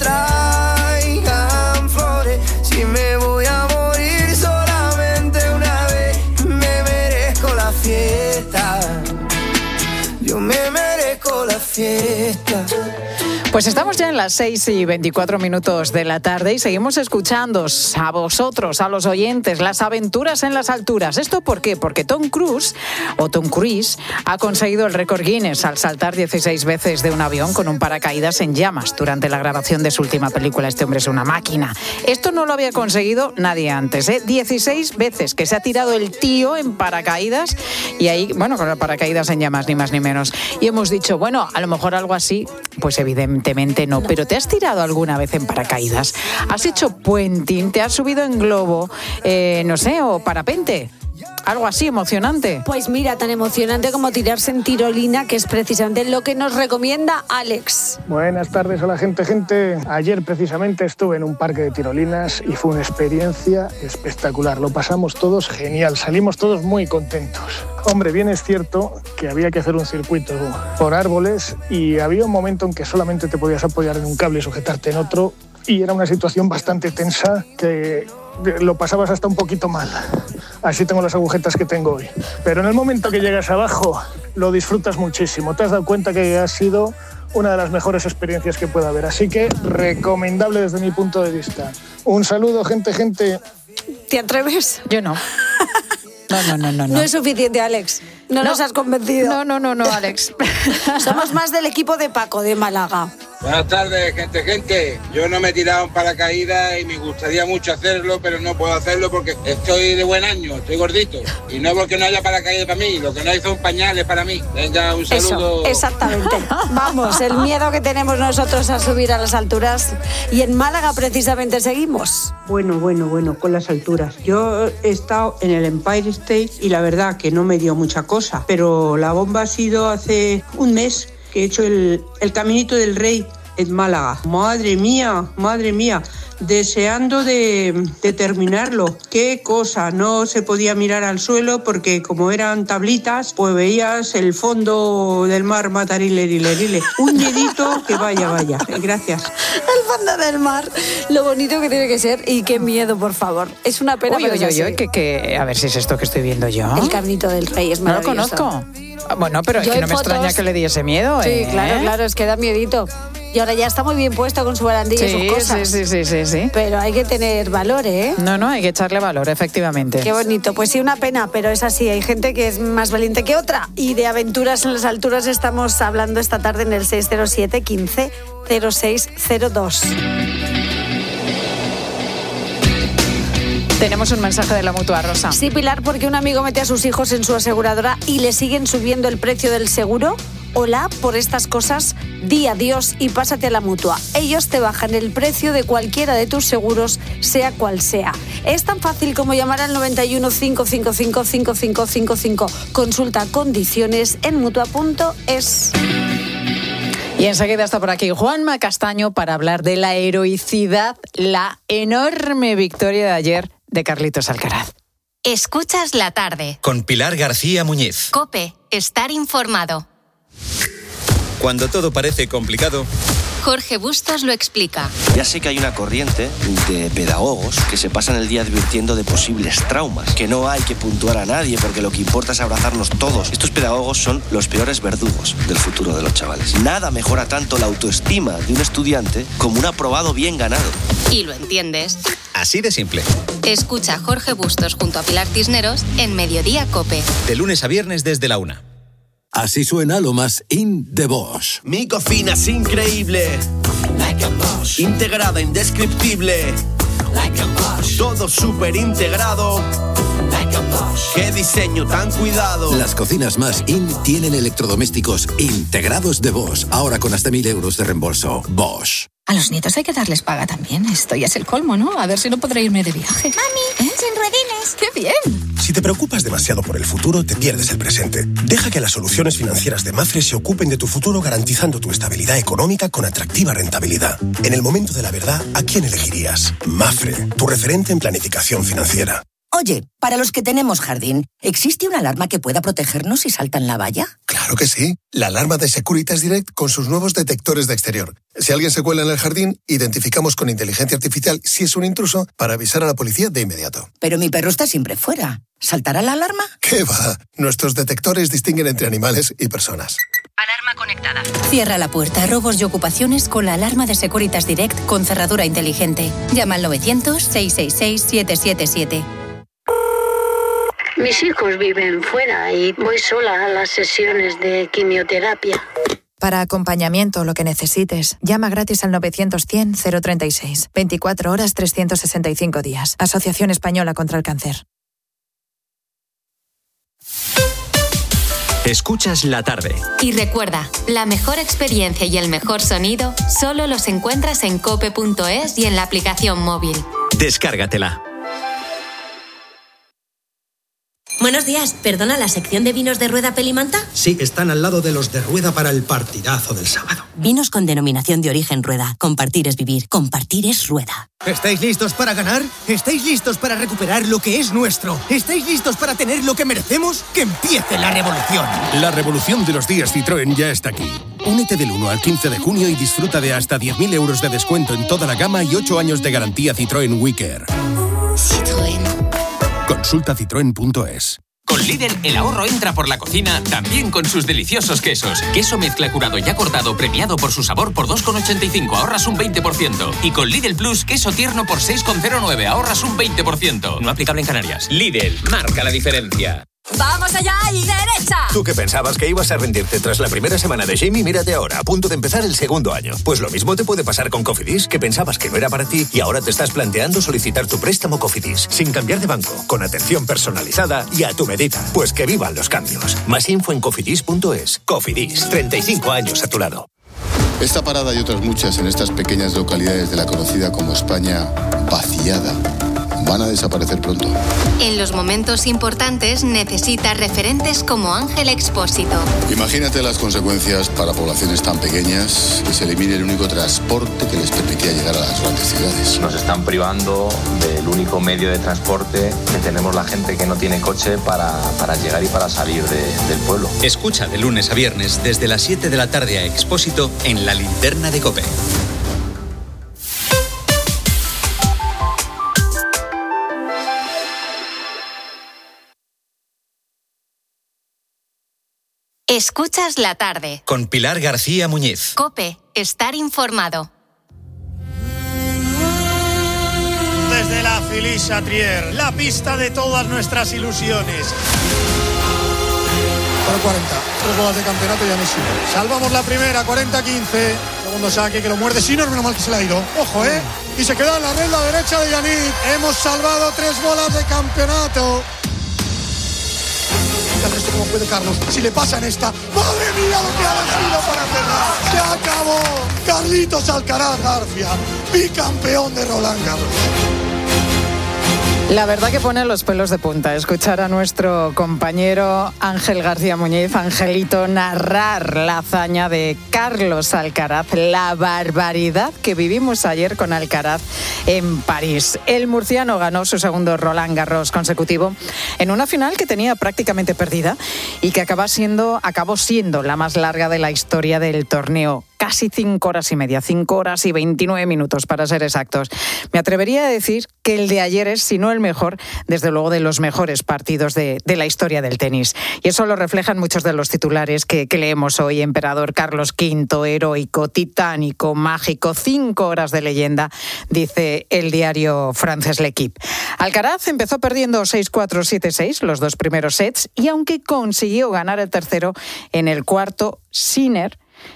Speaker 11: traigan flores. Si me voy a morir solamente una vez, me merezco la fiesta. Yo me merezco la fiesta.
Speaker 1: Pues estamos ya en las seis y veinticuatro minutos de la tarde y seguimos escuchándoos a vosotros, a los oyentes, las aventuras en las alturas. ¿Esto por qué? Porque Tom Cruise, o Tom Cruise, ha conseguido el récord Guinness al saltar dieciséis veces de un avión con un paracaídas en llamas durante la grabación de su última película. Este hombre es una máquina. Esto no lo había conseguido nadie antes, ¿eh? dieciséis veces que se ha tirado el tío en paracaídas y ahí, bueno, con el paracaídas en llamas, ni más ni menos. Y hemos dicho, bueno, a lo mejor algo así, pues evidentemente no, pero ¿te has tirado alguna vez en paracaídas? ¿Has hecho puenting? ¿Te has subido en globo? Eh, no sé, o parapente. Algo así emocionante.
Speaker 12: Pues mira, tan emocionante como tirarse en tirolina, que es precisamente lo que nos recomienda Alex.
Speaker 13: Buenas tardes, hola gente, gente. Ayer precisamente estuve en un parque de tirolinas y fue una experiencia espectacular. Lo pasamos todos genial, salimos todos muy contentos. Hombre, bien es cierto que había que hacer un circuito por árboles y había un momento en que solamente te podías apoyar en un cable y sujetarte en otro, y era una situación bastante tensa que lo pasabas hasta un poquito mal. Así tengo las agujetas que tengo hoy. Pero en el momento que llegas abajo, lo disfrutas muchísimo. Te has dado cuenta que ha sido una de las mejores experiencias que pueda haber. Así que recomendable desde mi punto de vista. Un saludo, gente, gente.
Speaker 12: ¿Te atreves?
Speaker 1: Yo no. No, no, no, no.
Speaker 12: No, no es suficiente, Alex. No, no nos has convencido.
Speaker 1: No, no, no, no, Alex.
Speaker 12: Somos más del equipo de Paco, de Málaga.
Speaker 14: Buenas tardes, gente, gente. Yo no me he tirado en paracaídas y me gustaría mucho hacerlo, pero no puedo hacerlo porque estoy de buen año, estoy gordito. Y no porque no haya paracaídas para mí, lo que no hay son pañales para mí. Venga, un saludo.
Speaker 12: Eso, exactamente. Vamos, el miedo que tenemos nosotros a subir a las alturas. Y en Málaga precisamente seguimos.
Speaker 15: Bueno, bueno, bueno, con las alturas. Yo he estado en el Empire State y la verdad que no me dio mucha cosa, pero la bomba ha sido hace un mes que he hecho el, el Caminito del Rey en Málaga. Madre mía, madre mía, deseando de, de terminarlo. Qué cosa, no se podía mirar al suelo porque como eran tablitas, pues veías el fondo del mar, matarilerile. Un miedito que vaya, vaya. Gracias.
Speaker 12: El fondo del mar, lo bonito que tiene que ser y qué miedo, por favor. Es una pena.
Speaker 1: Uy, uy, uy, uy, que, que, a ver si es esto que estoy viendo yo.
Speaker 12: El Caminito del Rey es maravilloso.
Speaker 1: No lo conozco. Bueno, pero es
Speaker 12: Yo
Speaker 1: que no
Speaker 12: en
Speaker 1: me
Speaker 12: fotos...
Speaker 1: extraña que le diese miedo.
Speaker 12: Sí,
Speaker 1: ¿eh?
Speaker 12: claro, claro, es que da miedito. Y ahora ya está muy bien puesto con su barandilla
Speaker 1: sí,
Speaker 12: y sus cosas.
Speaker 1: Sí, sí, sí, sí, sí.
Speaker 12: Pero hay que tener valor, ¿eh?
Speaker 1: No, no, hay que echarle valor, efectivamente.
Speaker 12: Qué bonito. Pues sí, una pena, pero es así. Hay gente que es más valiente que otra. Y de aventuras en las alturas estamos hablando esta tarde en el seis cero siete, quince, cero seis cero dos.
Speaker 1: Tenemos un mensaje de la Mutua, Rosa.
Speaker 12: Sí, Pilar, porque un amigo mete a sus hijos en su aseguradora y le siguen subiendo el precio del seguro. Hola, por estas cosas, di adiós y pásate a la Mutua. Ellos te bajan el precio de cualquiera de tus seguros, sea cual sea. Es tan fácil como llamar al noventa y uno, cinco cinco cinco, cinco cinco cinco cinco. Consulta condiciones en mutua punto es.
Speaker 1: Y enseguida está por aquí Juanma Castaño para hablar de la heroicidad, la enorme victoria de ayer de Carlitos Alcaraz.
Speaker 6: Escuchas la tarde.
Speaker 16: Con Pilar García Muñiz.
Speaker 6: COPE, estar informado.
Speaker 16: Cuando todo parece complicado,
Speaker 6: Jorge Bustos lo explica.
Speaker 17: Ya sé que hay una corriente de pedagogos que se pasan el día advirtiendo de posibles traumas, que no hay que puntuar a nadie porque lo que importa es abrazarnos todos. Estos pedagogos son los peores verdugos del futuro de los chavales. Nada mejora tanto la autoestima de un estudiante como un aprobado bien ganado.
Speaker 6: Y lo entiendes.
Speaker 16: Así de simple.
Speaker 6: Escucha a Jorge Bustos junto a Pilar Cisneros en Mediodía COPE.
Speaker 16: De lunes a viernes desde la una.
Speaker 8: Así suena lo más in de Bosch.
Speaker 18: Mi cocina es increíble. Like a Bosch. Integrada, indescriptible. Like a Bosch. Todo súper integrado. Like a Bosch. Qué diseño tan cuidado.
Speaker 8: Las cocinas más in tienen electrodomésticos integrados de Bosch. Ahora con hasta mil euros de reembolso. Bosch.
Speaker 19: A los nietos hay que darles paga también. Esto ya es el colmo, ¿no? A ver si no podré irme de viaje.
Speaker 20: Mami, ¿eh? Sin ruedines.
Speaker 19: ¡Qué bien!
Speaker 21: Si te preocupas demasiado por el futuro, te pierdes el presente. Deja que las soluciones financieras de Mafre se ocupen de tu futuro garantizando tu estabilidad económica con atractiva rentabilidad. En el momento de la verdad, ¿a quién elegirías? Mafre, tu referente en planificación financiera.
Speaker 22: Oye, para los que tenemos jardín, ¿existe una alarma que pueda protegernos si saltan la valla?
Speaker 21: Claro que sí. La alarma de Securitas Direct con sus nuevos detectores de exterior. Si alguien se cuela en el jardín, identificamos con inteligencia artificial si es un intruso para avisar a la policía de inmediato.
Speaker 22: Pero mi perro está siempre fuera. ¿Saltará la alarma?
Speaker 21: ¿Qué va? Nuestros detectores distinguen entre animales y personas.
Speaker 6: Alarma conectada.
Speaker 23: Cierra la puerta a robos y ocupaciones con la alarma de Securitas Direct con cerradura inteligente. Llama al novecientos, seiscientos sesenta y seis, siete siete siete.
Speaker 24: Mis hijos viven fuera y voy sola a las sesiones de quimioterapia.
Speaker 25: Para acompañamiento, lo que necesites, llama gratis al novecientos, cien, cero treinta y seis. veinticuatro horas, trescientos sesenta y cinco días. Asociación Española contra el Cáncer.
Speaker 16: Escuchas la tarde.
Speaker 6: Y recuerda, la mejor experiencia y el mejor sonido solo los encuentras en cope punto es y en la aplicación móvil.
Speaker 16: Descárgatela.
Speaker 26: Buenos días, ¿perdona la sección de vinos de Rueda Pelimanta?
Speaker 27: Sí, están al lado de los de Rueda para el partidazo del sábado.
Speaker 26: Vinos con denominación de origen Rueda. Compartir es vivir, compartir es Rueda.
Speaker 27: ¿Estáis listos para ganar? ¿Estáis listos para recuperar lo que es nuestro? ¿Estáis listos para tener lo que merecemos? ¡Que empiece la revolución!
Speaker 28: La revolución de los días Citroën ya está aquí. Únete del uno al quince de junio y disfruta de hasta diez mil euros de descuento en toda la gama y ocho años de garantía Citroën Wicker.
Speaker 6: Citroën.
Speaker 28: Consulta citroen punto es.
Speaker 29: Con Lidl, el ahorro entra por la cocina, también con sus deliciosos quesos. Queso mezcla curado ya cortado, premiado por su sabor por dos con ochenta y cinco, ahorras un veinte por ciento. Y con Lidl Plus, queso tierno por seis con cero nueve, ahorras un veinte por ciento. No aplicable en Canarias.
Speaker 30: Lidl, marca la diferencia.
Speaker 2: ¡Vamos allá y derecha!
Speaker 3: Tú que pensabas que ibas a rendirte tras la primera semana de Jamie, mírate ahora, a punto de empezar el segundo año. Pues lo mismo te puede pasar con Cofidis, que pensabas que no era para ti y ahora te estás planteando solicitar tu préstamo Cofidis, sin cambiar de banco, con atención personalizada y a tu medida. Pues que vivan los cambios. Más info en cofidis punto es. Cofidis, treinta y cinco años a tu lado.
Speaker 4: Esta parada y otras muchas en estas pequeñas localidades de la conocida como España vaciada van a desaparecer pronto.
Speaker 6: En los momentos importantes necesita referentes como Ángel Expósito.
Speaker 4: Imagínate las consecuencias para poblaciones tan pequeñas que se elimine el único transporte que les permitía llegar a las grandes ciudades.
Speaker 5: Nos están privando del único medio de transporte que tenemos la gente que no tiene coche para, para llegar y para salir de, del pueblo.
Speaker 16: Escucha de lunes a viernes desde las siete de la tarde a Expósito en La Linterna de COPE.
Speaker 6: Escuchas la tarde.
Speaker 16: Con Pilar García Muñiz.
Speaker 6: COPE, estar informado.
Speaker 7: Desde la Felicia Trier, la pista de todas nuestras ilusiones.
Speaker 9: Para cuarenta, tres bolas de campeonato ya no sirve.
Speaker 7: Salvamos la primera, cuarenta quince. Segundo saque que lo muerde Sinner, menos mal que se le ha ido. Ojo, ¿eh? Y se queda en la red la derecha de Yannick. Hemos salvado tres bolas de campeonato.
Speaker 9: El resto como puede Carlos, si le pasa en esta, ¡madre mía lo que ha elegido para cerrar! ¡Se acabó! Carlitos Alcaraz García, bicampeón de Roland Garros.
Speaker 1: La verdad que pone los pelos de punta escuchar a nuestro compañero Ángel García Muñiz, Angelito, narrar la hazaña de Carlos Alcaraz, la barbaridad que vivimos ayer con Alcaraz en París. El murciano ganó su segundo Roland Garros consecutivo en una final que tenía prácticamente perdida y que acaba siendo, acabó siendo la más larga de la historia del torneo. Casi cinco horas y media, cinco horas y veintinueve minutos para ser exactos. Me atrevería a decir que el de ayer es, si no el mejor, desde luego de los mejores partidos de, de la historia del tenis. Y eso lo reflejan muchos de los titulares que, que leemos hoy. Emperador Carlos quinto, heroico, titánico, mágico, cinco horas de leyenda, dice el diario francés L'Equipe. Alcaraz empezó perdiendo seis cuatro, siete seis los dos primeros sets y aunque consiguió ganar el tercero, en el cuarto, Sinner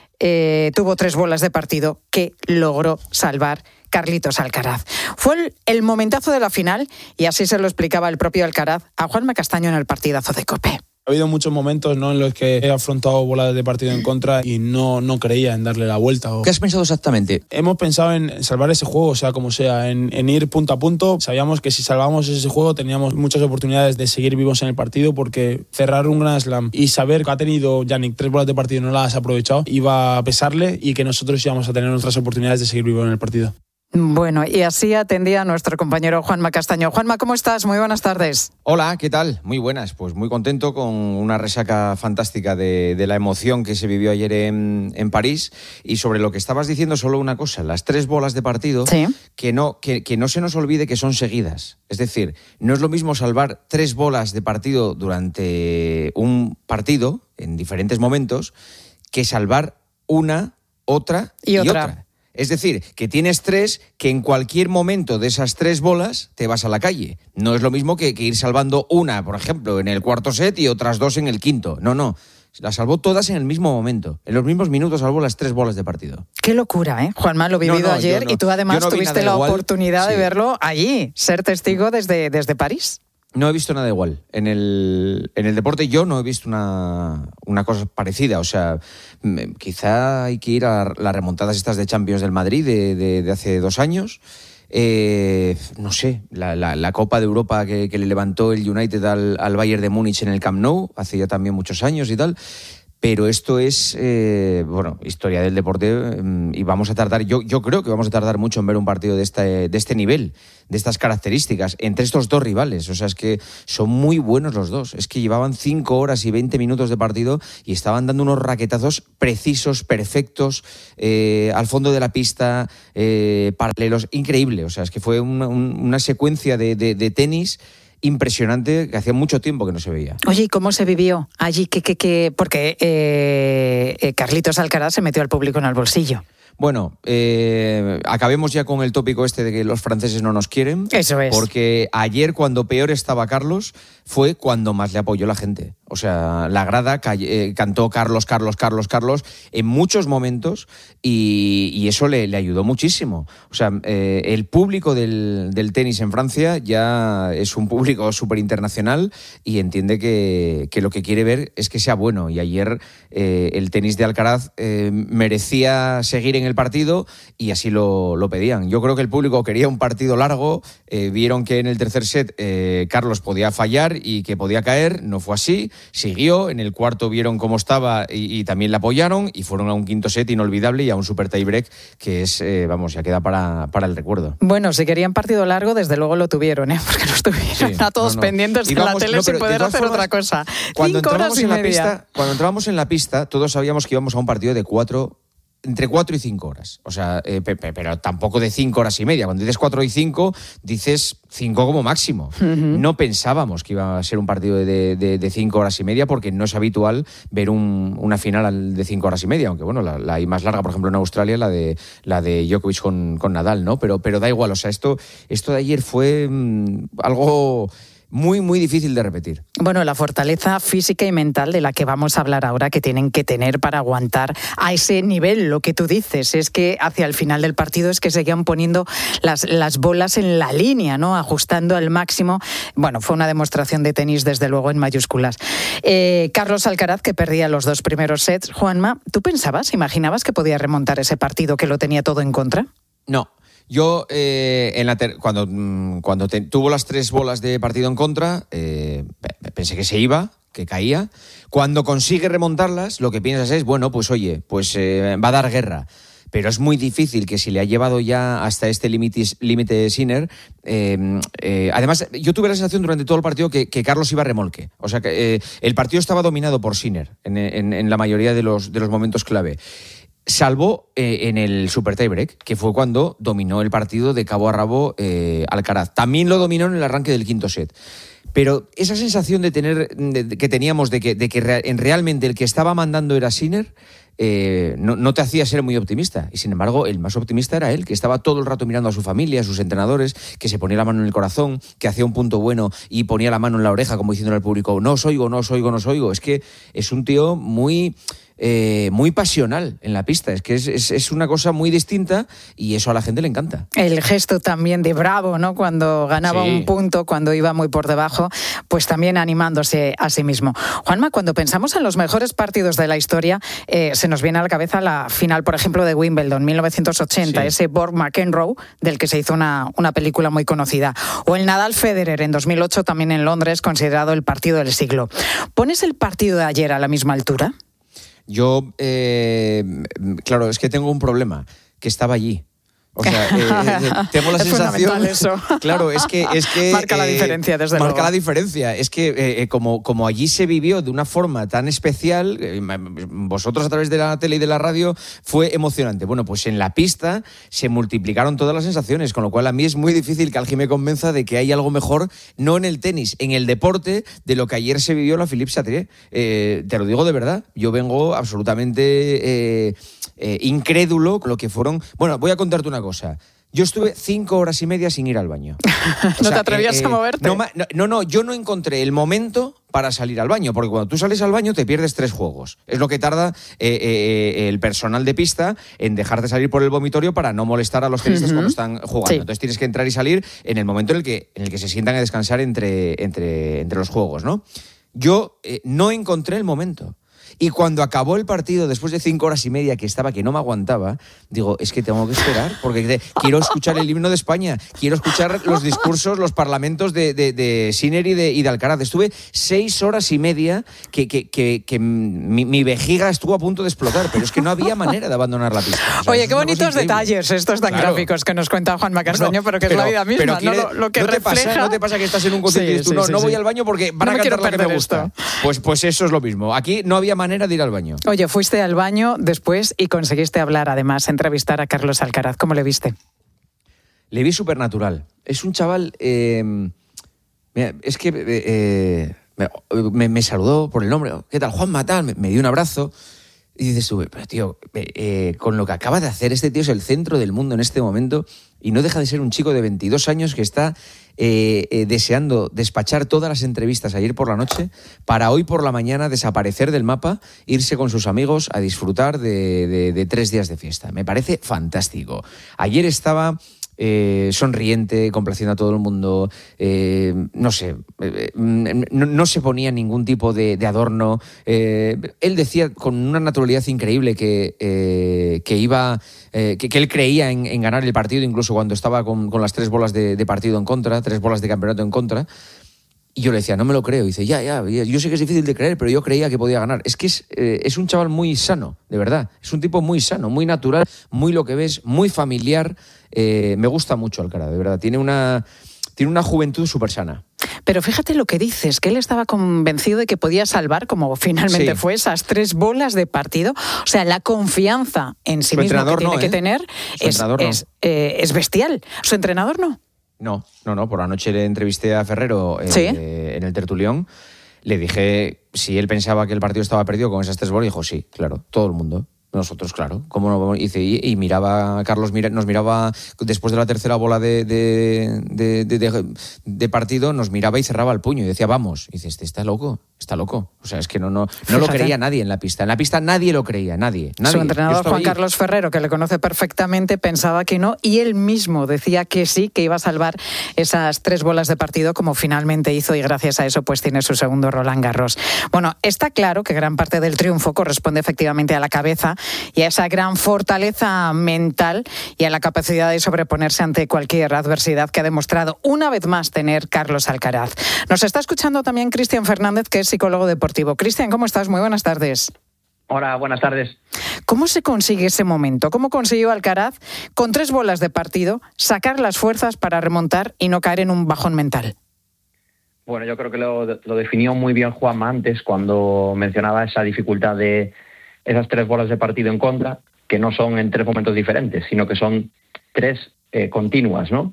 Speaker 1: Eh, tuvo tres bolas de partido que logró salvar Carlitos Alcaraz. Fue el, el momentazo de la final y así se lo explicaba el propio Alcaraz a Juanma Castaño en el partidazo de COPE.
Speaker 10: Ha habido muchos momentos, ¿no?, en los que he afrontado bolas de partido en contra y no, no creía en darle la vuelta.
Speaker 11: ¿Qué has pensado exactamente?
Speaker 10: Hemos pensado en salvar ese juego, sea como sea, en, en ir punto a punto. Sabíamos que si salvábamos ese juego teníamos muchas oportunidades de seguir vivos en el partido, porque cerrar un Grand Slam y saber que ha tenido Yannick tres bolas de partido y no las has aprovechado iba a pesarle y que nosotros íbamos a tener nuestras oportunidades de seguir vivos en el partido.
Speaker 1: Bueno, y así atendía a nuestro compañero Juanma Castaño. Juanma, ¿cómo estás? Muy buenas tardes.
Speaker 13: Hola, ¿qué tal? Muy buenas. Pues muy contento con una resaca fantástica de, de la emoción que se vivió ayer en, en París. Y sobre lo que estabas diciendo, solo una cosa. Las tres bolas de partido, ¿sí?, que no, que, que no se nos olvide que son seguidas. Es decir, no es lo mismo salvar tres bolas de partido durante un partido, en diferentes momentos, que salvar una, otra y, y otra. otra. Es decir, que tienes tres que en cualquier momento de esas tres bolas te vas a la calle. No es lo mismo que, que ir salvando una, por ejemplo, en el cuarto set y otras dos en el quinto. No, no. Las salvó todas en el mismo momento. En los mismos minutos salvó las tres bolas de partido.
Speaker 1: Qué locura, ¿eh? Juanma, lo vivido no, no, ayer no, y tú además no tuviste la igual. oportunidad sí. de verlo allí, ser testigo desde, desde París.
Speaker 13: No he visto nada igual. En el, en el deporte yo no he visto una, una cosa parecida. O sea, quizá hay que ir a las remontadas estas de Champions del Madrid de, de, de hace dos años. Eh, no sé, la, la, la Copa de Europa que, que le levantó el United al, al Bayern de Múnich en el Camp Nou, hace ya también muchos años y tal. Pero esto es, eh, bueno, historia del deporte eh, y vamos a tardar, yo, yo creo que vamos a tardar mucho en ver un partido de este, de este nivel, de estas características, entre estos dos rivales. O sea, es que son muy buenos los dos. Es que llevaban cinco horas y veinte minutos de partido y estaban dando unos raquetazos precisos, perfectos, eh, al fondo de la pista, eh, paralelos, increíble. O sea, es que fue una, una secuencia de, de, de tenis impresionante que hacía mucho tiempo que no se veía.
Speaker 1: Oye, ¿y cómo se vivió allí? ¿Qué, qué, qué? Porque eh, eh, Carlitos Alcaraz se metió al público en el bolsillo.
Speaker 13: Bueno, eh, acabemos ya con el tópico este de que los franceses no nos quieren.
Speaker 1: Eso es.
Speaker 13: Porque ayer, cuando peor estaba Carlos, fue cuando más le apoyó la gente. O sea, la grada eh, cantó Carlos, Carlos, Carlos, Carlos en muchos momentos y, y eso le, le ayudó muchísimo. O sea, eh, el público del, del tenis en Francia ya es un público súper internacional y entiende que, que lo que quiere ver es que sea bueno. Y ayer eh, el tenis de Alcaraz eh, merecía seguir en el partido y así lo, lo pedían. Yo creo que el público quería un partido largo, eh, vieron que en el tercer set eh, Carlos podía fallar y que podía caer, no fue así. Siguió, en el cuarto vieron cómo estaba y, y también la apoyaron y fueron a un quinto set inolvidable y a un super tiebreak que es, eh, vamos, ya queda para, para el recuerdo.
Speaker 1: Bueno, si querían partido largo, desde luego lo tuvieron, ¿eh? Porque no estuvieron sí, a todos no, no. pendientes de la tele no, sin poder hacer formas, otra cosa.
Speaker 13: Cuando
Speaker 1: Cinco horas y
Speaker 13: en la
Speaker 1: media.
Speaker 13: Pista, cuando entrábamos en la pista, todos sabíamos que íbamos a un partido de cuatro... entre cuatro y cinco horas, o sea, eh, pe, pe, pero tampoco de cinco horas y media. Cuando dices cuatro y cinco, dices cinco como máximo. Uh-huh. No pensábamos que iba a ser un partido de, de, de cinco horas y media porque no es habitual ver un, una final de cinco horas y media, aunque bueno, la, la más larga, por ejemplo, en Australia, la de la de Djokovic con, con Nadal, ¿no? Pero, pero da igual, o sea, esto, esto de ayer fue mmm, algo... muy, muy difícil de repetir.
Speaker 1: Bueno, la fortaleza física y mental de la que vamos a hablar ahora, que tienen que tener para aguantar a ese nivel. Lo que tú dices es que hacia el final del partido es que seguían poniendo las, las bolas en la línea, ¿no? Ajustando al máximo. Bueno, fue una demostración de tenis, desde luego, en mayúsculas. Eh, Carlos Alcaraz, que perdía los dos primeros sets. Juanma, ¿tú pensabas, imaginabas que podía remontar ese partido, que lo tenía todo en contra?
Speaker 13: No. Yo, eh, en la ter- cuando, cuando te- tuvo las tres bolas de partido en contra, eh, pensé que se iba, que caía. Cuando consigue remontarlas, lo que piensas es, bueno, pues oye, pues eh, va a dar guerra. Pero es muy difícil que si le ha llevado ya hasta este límite Sinner... Eh, eh, además, yo tuve la sensación durante todo el partido que, que Carlos iba a remolque. O sea, que eh, el partido estaba dominado por Sinner en, en, en la mayoría de los, de los momentos clave. Salvo eh, en el super tiebreak, que fue cuando dominó el partido de cabo a rabo eh, Alcaraz. También lo dominó en el arranque del quinto set. Pero esa sensación de tener de, de, que teníamos de que, de que re, en realmente el que estaba mandando era Sinner, eh, no, no te hacía ser muy optimista. Y sin embargo, el más optimista era él, que estaba todo el rato mirando a su familia, a sus entrenadores, que se ponía la mano en el corazón, que hacía un punto bueno y ponía la mano en la oreja como diciendo al público, no os oigo, no os oigo, no os oigo. Es que es un tío muy... Eh, muy pasional en la pista, es que es, es, es una cosa muy distinta y eso a la gente le encanta.
Speaker 1: El gesto también de bravo, ¿no? Cuando ganaba sí. un punto, cuando iba muy por debajo, pues también animándose a sí mismo. Juanma, cuando pensamos en los mejores partidos de la historia, eh, se nos viene a la cabeza la final, por ejemplo, de Wimbledon, mil novecientos ochenta, sí. ese Borg-McEnroe, del que se hizo una, una película muy conocida. O el Nadal-Federer en dos mil ocho, también en Londres, considerado el partido del siglo. ¿Pones el partido de ayer a la misma altura?
Speaker 13: Yo, eh, claro, es que tengo un problema, que estaba allí. O sea, eh, tengo la
Speaker 1: es
Speaker 13: sensación...
Speaker 1: eso.
Speaker 13: Claro, es que... Es que
Speaker 1: marca eh, la diferencia, desde
Speaker 13: marca
Speaker 1: luego.
Speaker 13: Marca la diferencia. Es que eh, como, como allí se vivió de una forma tan especial, eh, vosotros a través de la tele y de la radio, fue emocionante. Bueno, pues en la pista se multiplicaron todas las sensaciones, con lo cual a mí es muy difícil que alguien me convenza de que hay algo mejor, no en el tenis, en el deporte, de lo que ayer se vivió en la Philippe Chatrier. Eh, te lo digo de verdad. Yo vengo absolutamente eh, eh, incrédulo con lo que fueron... Bueno, voy a contarte una cosa. cosa. Yo estuve cinco horas y media sin ir al baño.
Speaker 1: ¿No o sea, te atrevías eh, a moverte?
Speaker 13: No, no, no, yo no encontré el momento para salir al baño, porque cuando tú sales al baño te pierdes tres juegos. Es lo que tarda eh, eh, el personal de pista en dejarte salir por el vomitorio para no molestar a los tenistas uh-huh. cuando están jugando. Sí. Entonces tienes que entrar y salir en el momento en el que, en el que se sientan a descansar entre, entre, entre los juegos, ¿no? Yo eh, no encontré el momento. Y cuando acabó el partido, después de cinco horas y media que estaba, que no me aguantaba, digo, es que tengo que esperar, porque te, quiero escuchar el himno de España, quiero escuchar los discursos, los parlamentos de, de, de Sinner y de, y de Alcaraz. Estuve seis horas y media que, que, que, que mi, mi vejiga estuvo a punto de explotar, pero es que no había manera de abandonar la pista. O sea,
Speaker 1: oye, qué bonitos detalles estos tan claro. gráficos que nos cuenta Juanma Castaño, bueno, pero que pero, es la vida misma, quiere, ¿no? Lo, lo que
Speaker 13: ¿no, te
Speaker 1: refleja...
Speaker 13: pasa, ¿No te pasa que estás en un concierto sí, y dices, tú, sí, no, sí, no sí. voy al baño porque van no a cantar la que me gusta? Pues, pues eso es lo mismo. Aquí no había manera de ir al baño.
Speaker 1: Oye, fuiste al baño después y conseguiste hablar, además, entrevistar a Carlos Alcaraz. ¿Cómo le viste?
Speaker 13: Le vi súper natural. Es un chaval... Eh, mira, es que eh, me, me, me saludó por el nombre. ¿Qué tal, Juanma? Tal, me, me dio un abrazo. Y dices tú, pero tío, eh, con lo que acaba de hacer este tío es el centro del mundo en este momento y no deja de ser un chico de veintidós años que está eh, eh, deseando despachar todas las entrevistas ayer por la noche para hoy por la mañana desaparecer del mapa, irse con sus amigos a disfrutar de, de, de tres días de fiesta. Me parece fantástico. Ayer estaba... Eh, sonriente, complaciendo a todo el mundo, eh, no sé, eh, no, no se ponía ningún tipo de, de adorno. Eh, él decía con una naturalidad increíble que, eh, que iba, eh, que, que él creía en, en ganar el partido, incluso cuando estaba con, con las tres bolas de, de partido en contra, tres bolas de campeonato en contra. Y yo le decía, no me lo creo. Y dice, ya, ya, yo sé que es difícil de creer, pero yo creía que podía ganar. Es que es, eh, es un chaval muy sano, de verdad. Es un tipo muy sano, muy natural, muy lo que ves, muy familiar. Eh, me gusta mucho Alcaraz, de verdad. Tiene una, tiene una juventud súper sana.
Speaker 1: Pero fíjate lo que dices, que él estaba convencido de que podía salvar, como finalmente sí. fue, esas tres bolas de partido. O sea, la confianza en sí Su mismo que tiene no, que ¿eh? tener es, no. es, eh, es bestial. ¿Su entrenador no?
Speaker 13: No, no, no. Por la noche le entrevisté a Ferrero eh, ¿Sí? en el tertulión. Le dije si él pensaba que el partido estaba perdido con esas tres bolas. Y dijo, sí, claro, todo el mundo. Nosotros, claro. ¿Cómo no? Dice, y, y miraba, Carlos mira, nos miraba después de la tercera bola de, de, de, de, de, de partido, nos miraba y cerraba el puño y decía, vamos. Y dice, este está loco, está loco. O sea, es que no, no, no lo creía nadie en la pista. En la pista nadie lo creía, nadie. nadie.
Speaker 1: Su entrenador Juan ahí. Carlos Ferrero, que le conoce perfectamente, pensaba que no, y él mismo decía que sí, que iba a salvar esas tres bolas de partido, como finalmente hizo, y gracias a eso pues tiene su segundo Roland Garros. Bueno, está claro que gran parte del triunfo corresponde efectivamente a la cabeza y a esa gran fortaleza mental y a la capacidad de sobreponerse ante cualquier adversidad que ha demostrado una vez más tener Carlos Alcaraz. Nos está escuchando también Cristian Fernández, que es psicólogo deportivo. Cristian, ¿cómo estás? Muy buenas tardes.
Speaker 8: Hola, buenas tardes.
Speaker 1: ¿Cómo se consigue ese momento? ¿Cómo consiguió Alcaraz, con tres bolas de partido, sacar las fuerzas para remontar y no caer en un bajón mental?
Speaker 8: Bueno, yo creo que lo, lo definió muy bien Juanma antes, cuando mencionaba esa dificultad de esas tres bolas de partido en contra, que no son en tres momentos diferentes, sino que son tres eh, continuas, ¿no?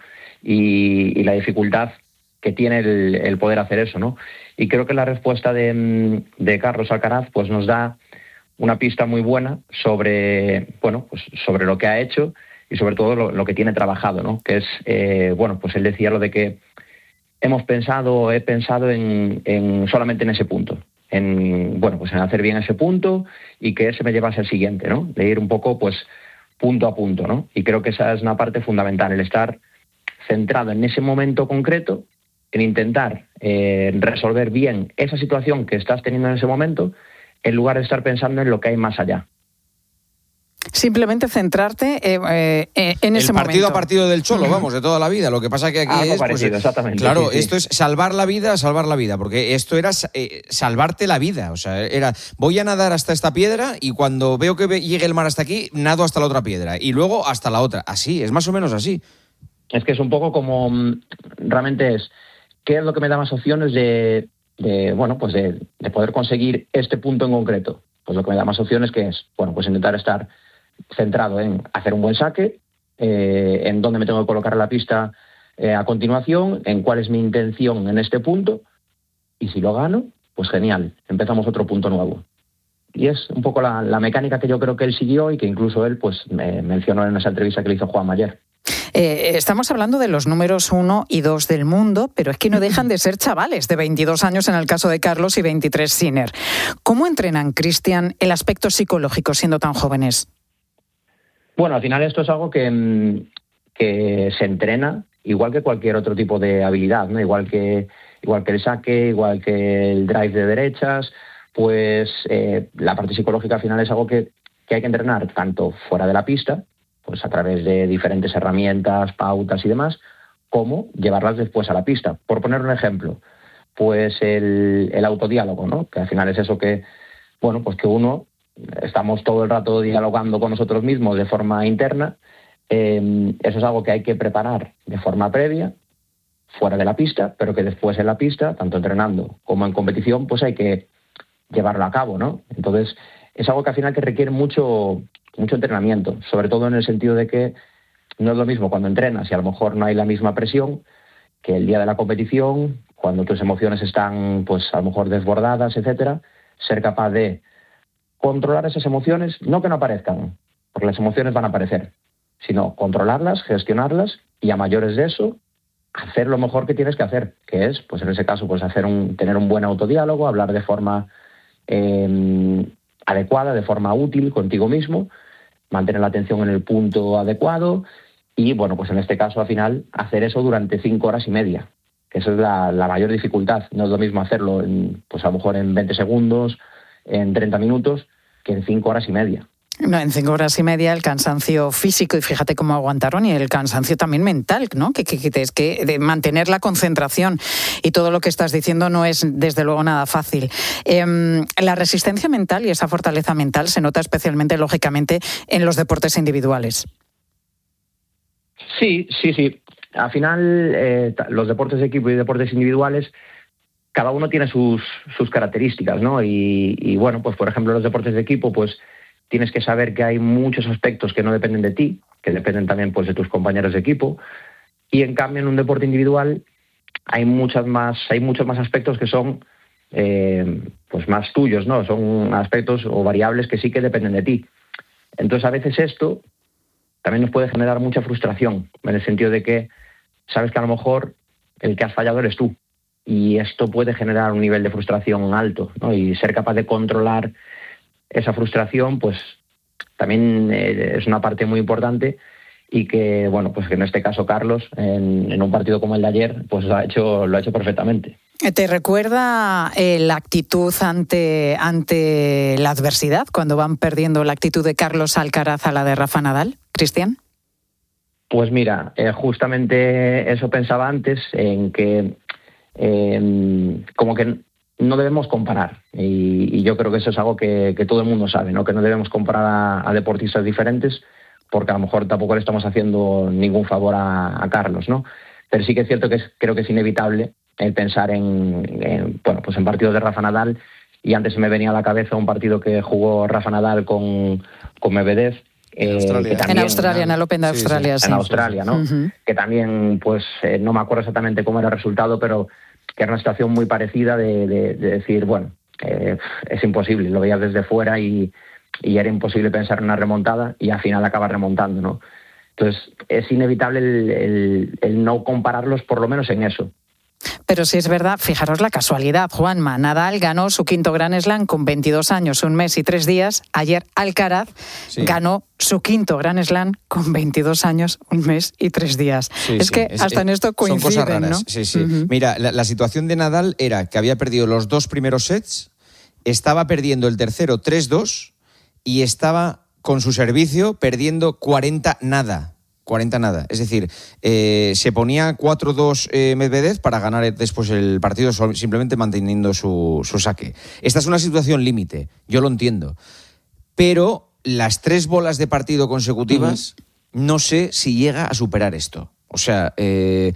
Speaker 8: Y, y la dificultad que tiene el, el poder hacer eso, ¿no? Y creo que la respuesta de, de Carlos Alcaraz pues nos da una pista muy buena sobre, bueno, pues sobre lo que ha hecho y sobre todo lo, lo que tiene trabajado, ¿no? Que es, eh, bueno, pues él decía lo de que hemos pensado, he pensado en, en solamente en ese punto. En, bueno, pues en hacer bien ese punto y que ese me llevase al siguiente, ¿no? De ir un poco, pues, punto a punto, ¿no? Y creo que esa es una parte fundamental, el estar centrado en ese momento concreto, en intentar eh, resolver bien esa situación que estás teniendo en ese momento, en lugar de estar pensando en lo que hay más allá.
Speaker 1: Simplemente centrarte eh, eh, en ese
Speaker 13: el partido
Speaker 1: momento.
Speaker 13: a partido del Cholo, vamos, de toda la vida. Lo que pasa que aquí
Speaker 8: Algo
Speaker 13: es...
Speaker 8: parecido,
Speaker 13: pues,
Speaker 8: exactamente.
Speaker 13: Claro,
Speaker 8: sí, sí.
Speaker 13: esto es salvar la vida, salvar la vida, porque esto era eh, salvarte la vida. O sea, era, voy a nadar hasta esta piedra y cuando veo que llegue el mar hasta aquí, nado hasta la otra piedra y luego hasta la otra. Así, es más o menos así.
Speaker 8: Es que es un poco como, realmente es, ¿qué es lo que me da más opciones de, de bueno, pues de, de poder conseguir este punto en concreto? Pues lo que me da más opciones que es, bueno, pues intentar estar centrado en hacer un buen saque, eh, en dónde me tengo que colocar en la pista eh, a continuación, en cuál es mi intención en este punto, y si lo gano, pues genial, empezamos otro punto nuevo. Y es un poco la, la mecánica que yo creo que él siguió y que incluso él pues me mencionó en esa entrevista que le hizo Juan ayer.
Speaker 1: Eh, estamos hablando de los números uno y dos del mundo, pero es que no dejan de ser chavales de veintidós años en el caso de Carlos y veintitrés Sinner. ¿Cómo entrenan, Cristian, el aspecto psicológico siendo tan jóvenes?
Speaker 8: Bueno, al final esto es algo que, que se entrena igual que cualquier otro tipo de habilidad, ¿no? Igual que, igual que el saque, igual que el drive de derechas, pues eh, la parte psicológica al final es algo que, que hay que entrenar tanto fuera de la pista, pues a través de diferentes herramientas, pautas y demás, como llevarlas después a la pista. Por poner un ejemplo, pues el, el autodiálogo, ¿no? Que al final es eso que, bueno, pues que uno... estamos todo el rato dialogando con nosotros mismos de forma interna. Eh, eso es algo que hay que preparar de forma previa, fuera de la pista, pero que después en la pista, tanto entrenando como en competición, pues hay que llevarlo a cabo, ¿no? Entonces, es algo que al final que requiere mucho, mucho entrenamiento, sobre todo en el sentido de que no es lo mismo cuando entrenas y a lo mejor no hay la misma presión que el día de la competición, cuando tus emociones están, pues a lo mejor desbordadas, etcétera, ser capaz de controlar esas emociones, no que no aparezcan, porque las emociones van a aparecer, sino controlarlas, gestionarlas y a mayores de eso, hacer lo mejor que tienes que hacer, que es, pues en ese caso, pues hacer un, tener un buen autodiálogo, hablar de forma eh, adecuada, de forma útil contigo mismo, mantener la atención en el punto adecuado y, bueno, pues en este caso, al final, hacer eso durante cinco horas y media, que esa es la, la mayor dificultad. No es lo mismo hacerlo, en, pues a lo mejor en veinte segundos, en treinta minutos, que en cinco horas y media.
Speaker 1: No, en cinco horas y media el cansancio físico, y fíjate cómo aguantaron, y el cansancio también mental, ¿no? Que, que, que es que de mantener la concentración y todo lo que estás diciendo no es desde luego nada fácil. Eh, la resistencia mental y esa fortaleza mental se nota especialmente, lógicamente, en los deportes individuales.
Speaker 8: Sí, sí, sí. Al final, eh, los deportes de equipo y deportes individuales, cada uno tiene sus, sus características, ¿no? Y, y bueno, pues por ejemplo, los deportes de equipo, pues tienes que saber que hay muchos aspectos que no dependen de ti, que dependen también pues de tus compañeros de equipo, y en cambio en un deporte individual hay muchas más, hay muchos más aspectos que son eh, pues más tuyos, ¿no? Son aspectos o variables que sí que dependen de ti. Entonces a veces esto también nos puede generar mucha frustración, en el sentido de que sabes que a lo mejor el que has fallado eres tú, y esto puede generar un nivel de frustración alto, ¿no? Y ser capaz de controlar esa frustración, pues también eh, es una parte muy importante, y que, bueno, pues que en este caso Carlos, en, en un partido como el de ayer, pues lo ha hecho, lo ha hecho perfectamente.
Speaker 1: ¿Te recuerda eh, la actitud ante, ante la adversidad, cuando van perdiendo, la actitud de Carlos Alcaraz a la de Rafa Nadal, Cristian?
Speaker 8: Pues mira, eh, justamente eso pensaba antes, en que eh, como que no debemos comparar, y, y yo creo que eso es algo que, que todo el mundo sabe, ¿no? Que no debemos comparar a, a deportistas diferentes, porque a lo mejor tampoco le estamos haciendo ningún favor a, a Carlos, ¿no? Pero sí que es cierto que es, creo que es inevitable el pensar en, en, bueno, pues en partidos de Rafa Nadal, y antes se me venía a la cabeza un partido que jugó Rafa Nadal con, con Medvedev,
Speaker 1: Eh, Australia. También, en Australia, en el Open de Australia, sí.
Speaker 8: sí. En Australia, ¿no? Uh-huh. Que también, pues, eh, no me acuerdo exactamente cómo era el resultado, pero que era una situación muy parecida de, de, de decir, bueno, eh, es imposible, lo veías desde fuera y, y era imposible pensar en una remontada, y al final acaba remontando, ¿no? Entonces, es inevitable el, el, el no compararlos, por lo menos en eso.
Speaker 1: Pero sí es verdad, fijaros la casualidad, Juanma, Nadal ganó su quinto Grand Slam con veintidós años, un mes y tres días. Ayer Alcaraz sí. ganó su quinto Grand Slam con veintidós años, un mes y tres días. Sí, es sí. que hasta es, en esto coinciden,
Speaker 13: son cosas raras,
Speaker 1: ¿no?
Speaker 13: Sí, sí. Uh-huh. Mira, la, la situación de Nadal era que había perdido los dos primeros sets, estaba perdiendo el tercero tres dos y estaba con su servicio perdiendo cuarenta nada. cuarenta nada. Es decir, eh, se ponía cuatro dos eh, Medvedev para ganar después el partido, simplemente manteniendo su, su saque. Esta es una situación límite, yo lo entiendo. Pero las tres bolas de partido consecutivas, uh-huh. no sé si llega a superar esto. O sea, eh,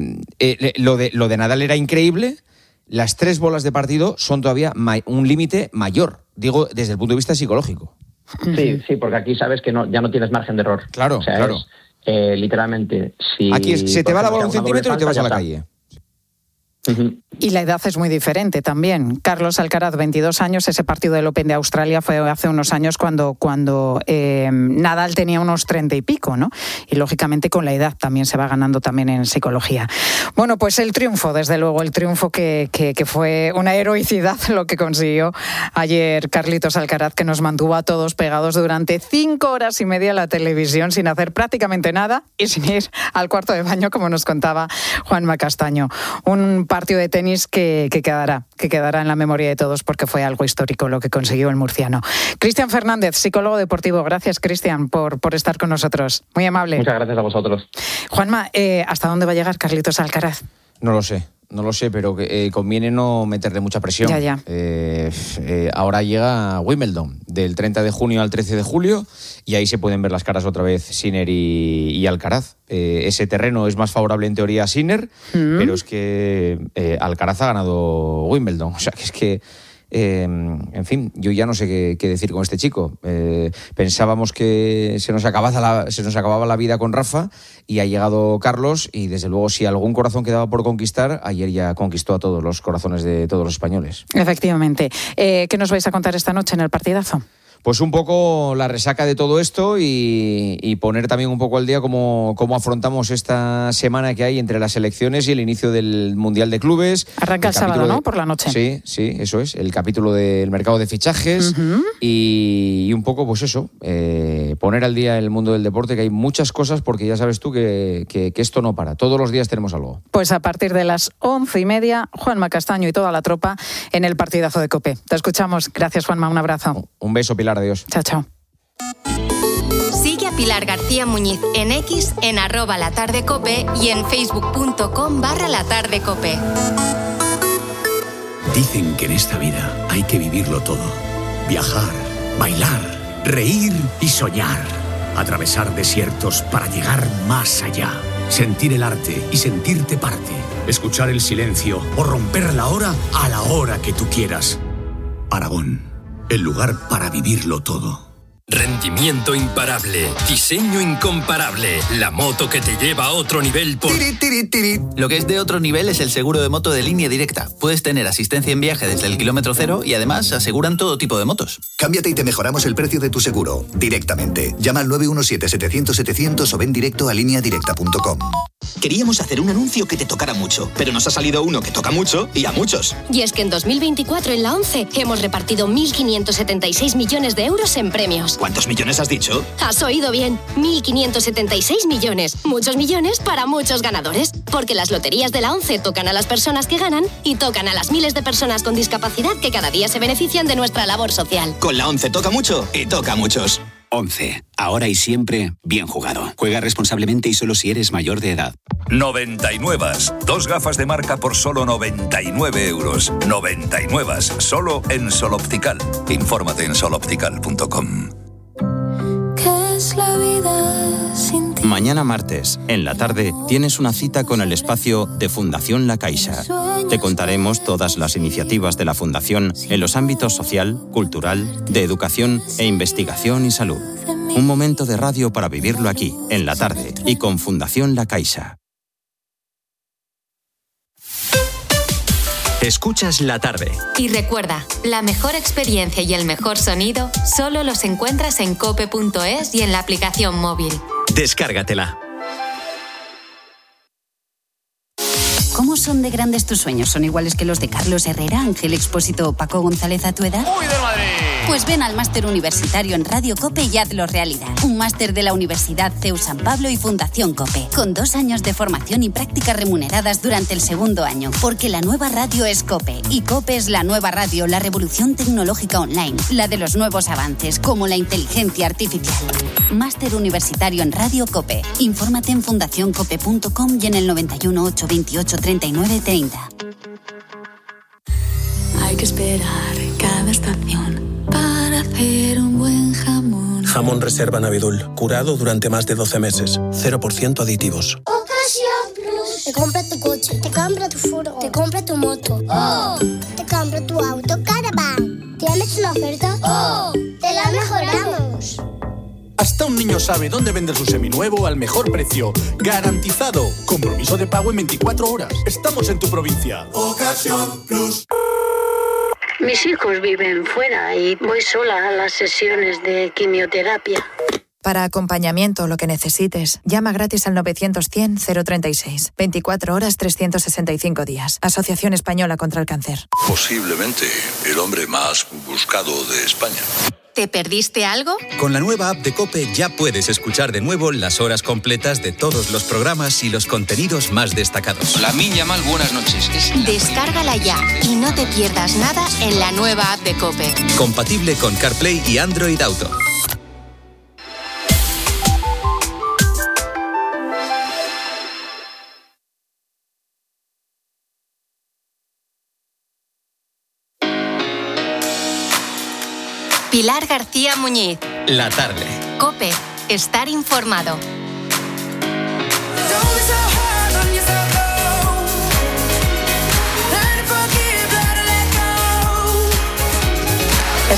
Speaker 13: eh, lo, de, lo de Nadal era increíble. Las tres bolas de partido son todavía ma- un límite mayor, digo, desde el punto de vista psicológico.
Speaker 8: Sí, sí, porque aquí sabes que no, ya no tienes margen de error.
Speaker 13: Claro,
Speaker 8: o sea,
Speaker 13: claro.
Speaker 8: Es, eh, literalmente, si...
Speaker 13: Aquí es, se te va la bola un centímetro y te vas a la calle.
Speaker 8: Uh-huh.
Speaker 1: Y la edad es muy diferente también. Carlos Alcaraz, veintidós años, ese partido del Open de Australia fue hace unos años cuando, cuando eh, Nadal tenía unos treinta y pico, ¿no? Y lógicamente con la edad también se va ganando también en psicología. Bueno, pues el triunfo, desde luego, el triunfo que, que, que fue una heroicidad lo que consiguió ayer Carlitos Alcaraz, que nos mantuvo a todos pegados durante cinco horas y media a la televisión sin hacer prácticamente nada y sin ir al cuarto de baño, como nos contaba Juanma Castaño. Un partido de tenis que, que quedará, que quedará en la memoria de todos porque fue algo histórico lo que consiguió el murciano. Cristian Fernández, psicólogo deportivo. Gracias, Cristian, por, por estar con nosotros. Muy amable.
Speaker 8: Muchas gracias a vosotros.
Speaker 1: Juanma, eh, ¿hasta dónde va a llegar Carlitos Alcaraz?
Speaker 13: No lo sé. No lo sé, pero eh, conviene no meterle mucha presión.
Speaker 1: Ya, ya.
Speaker 13: Eh, eh, ahora llega Wimbledon, del treinta de junio al trece de julio, y ahí se pueden ver las caras otra vez Sinner y, y Alcaraz. Eh, ese terreno es más favorable en teoría a Sinner, mm. pero es que eh, Alcaraz ha ganado Wimbledon. O sea, que es que Eh, en fin, yo ya no sé qué, qué decir con este chico. Eh, pensábamos que se nos, acababa la, se nos acababa la vida con Rafa y ha llegado Carlos y desde luego si algún corazón quedaba por conquistar, ayer ya conquistó a todos los corazones de todos los españoles.
Speaker 1: Efectivamente. Eh, ¿Qué nos vais a contar esta noche en el partidazo?
Speaker 13: Pues un poco la resaca de todo esto y, y poner también un poco al día cómo, cómo afrontamos esta semana que hay entre las elecciones y el inicio del Mundial de Clubes.
Speaker 1: Arranca el, el sábado, ¿no? De, por la noche.
Speaker 13: Sí, sí, eso es. El capítulo del mercado de fichajes uh-huh. y, y un poco, pues eso, eh, poner al día el mundo del deporte, que hay muchas cosas porque ya sabes tú que, que, que esto no para. Todos los días tenemos algo.
Speaker 1: Pues a partir de las once y media, Juanma Castaño y toda la tropa en el partidazo de COPE. Te escuchamos. Gracias, Juanma. Un abrazo.
Speaker 13: Un beso, Pilar. Adiós.
Speaker 1: Chao, chao.
Speaker 6: Sigue a Pilar García Muñiz en X, en arroba latardecope y en facebook.com barra latardecope.
Speaker 11: Dicen que en esta vida hay que vivirlo todo. Viajar, bailar, reír y soñar. Atravesar desiertos para llegar más allá. Sentir el arte y sentirte parte. Escuchar el silencio o romper la hora a la hora que tú quieras. Aragón. El lugar para vivirlo todo.
Speaker 12: Rendimiento imparable, diseño incomparable, la moto que te lleva a otro nivel por...
Speaker 14: Tiri, tiri, tiri. Lo que es de otro nivel es el seguro de moto de Línea Directa. Puedes tener asistencia en viaje desde el kilómetro cero y además aseguran todo tipo de motos.
Speaker 15: Cámbiate y te mejoramos el precio de tu seguro directamente. Llama al nueve uno siete, setecientos, setecientos o ven directo a línea directa punto com.
Speaker 17: Queríamos hacer un anuncio que te tocara mucho, pero nos ha salido uno que toca mucho y a muchos.
Speaker 18: Y es que en dos mil veinticuatro en la ONCE hemos repartido mil quinientos setenta y seis millones de euros en premios.
Speaker 17: ¿Cuántos millones has dicho?
Speaker 18: Has oído bien, mil quinientos setenta y seis millones. Muchos millones para muchos ganadores. Porque las loterías de la ONCE tocan a las personas que ganan y tocan a las miles de personas con discapacidad que cada día se benefician de nuestra labor social.
Speaker 17: Con la ONCE toca mucho y toca a muchos.
Speaker 19: ONCE. Ahora y siempre, bien jugado. Juega responsablemente y solo si eres mayor de edad.
Speaker 20: noventa y nueve. Dos gafas de marca por solo noventa y nueve euros. noventa y nueve. Solo en Sol Optical. Infórmate en sol optical punto com.
Speaker 22: ¿Qué es la vida sin ti?
Speaker 30: Mañana martes, en la tarde, tienes una cita con el espacio de Fundación La Caixa. Te contaremos todas las iniciativas de la Fundación en los ámbitos social, cultural, de educación e investigación y salud. Un momento de radio para vivirlo aquí, en la tarde, y con Fundación La Caixa.
Speaker 16: Escuchas La Tarde.
Speaker 6: Y recuerda, la mejor experiencia y el mejor sonido solo los encuentras en cope punto es y en la aplicación móvil.
Speaker 16: Descárgatela.
Speaker 23: ¿Cómo son de grandes tus sueños? ¿Son iguales que los de Carlos Herrera, Ángel Expósito o Paco González a tu edad?
Speaker 31: ¡Uy, del Madrid!
Speaker 23: Pues ven al máster universitario en Radio COPE y hazlo realidad. Un máster de la Universidad C E U San Pablo y Fundación COPE, con dos años de formación y prácticas remuneradas durante el segundo año. Porque la nueva radio es COPE, y COPE es la nueva radio, la revolución tecnológica online, la de los nuevos avances, como la inteligencia artificial. Máster universitario en Radio COPE. Infórmate en fundación cope punto com y en el noventa y uno, ochocientos veintiocho, treinta y nueve treinta.
Speaker 22: Hay que esperar cada estación para hacer un buen jamón.
Speaker 21: Jamón Reserva Navidul, curado durante más de doce meses. cero por ciento aditivos.
Speaker 32: Ocasión Plus. Te compra tu coche, te compra tu furgo, te compra tu moto. ¡Oh! Te compra tu auto Caravan. ¿Tienes una oferta? ¡Oh! ¡Te la mejoramos!
Speaker 33: Hasta un niño sabe dónde vender su seminuevo al mejor precio. ¡Garantizado! Compromiso de pago en veinticuatro horas. Estamos en tu provincia.
Speaker 32: Ocasión Plus. Mis hijos viven fuera y voy sola a las sesiones de quimioterapia.
Speaker 25: Para acompañamiento, lo que necesites, llama gratis al novecientos cien cero treinta y seis. veinticuatro horas, trescientos sesenta y cinco días. Asociación Española contra el Cáncer.
Speaker 34: Posiblemente el hombre más buscado de España.
Speaker 6: ¿Te perdiste algo?
Speaker 16: Con la nueva app de COPE ya puedes escuchar de nuevo las horas completas de todos los programas y los contenidos más destacados.
Speaker 35: La Minya Mal, buenas noches. Es
Speaker 6: Descárgala ya y no te pierdas nada en la nueva app de COPE.
Speaker 16: Compatible con CarPlay y Android Auto.
Speaker 6: Pilar García Muñiz.
Speaker 16: La tarde.
Speaker 6: COPE. Estar informado.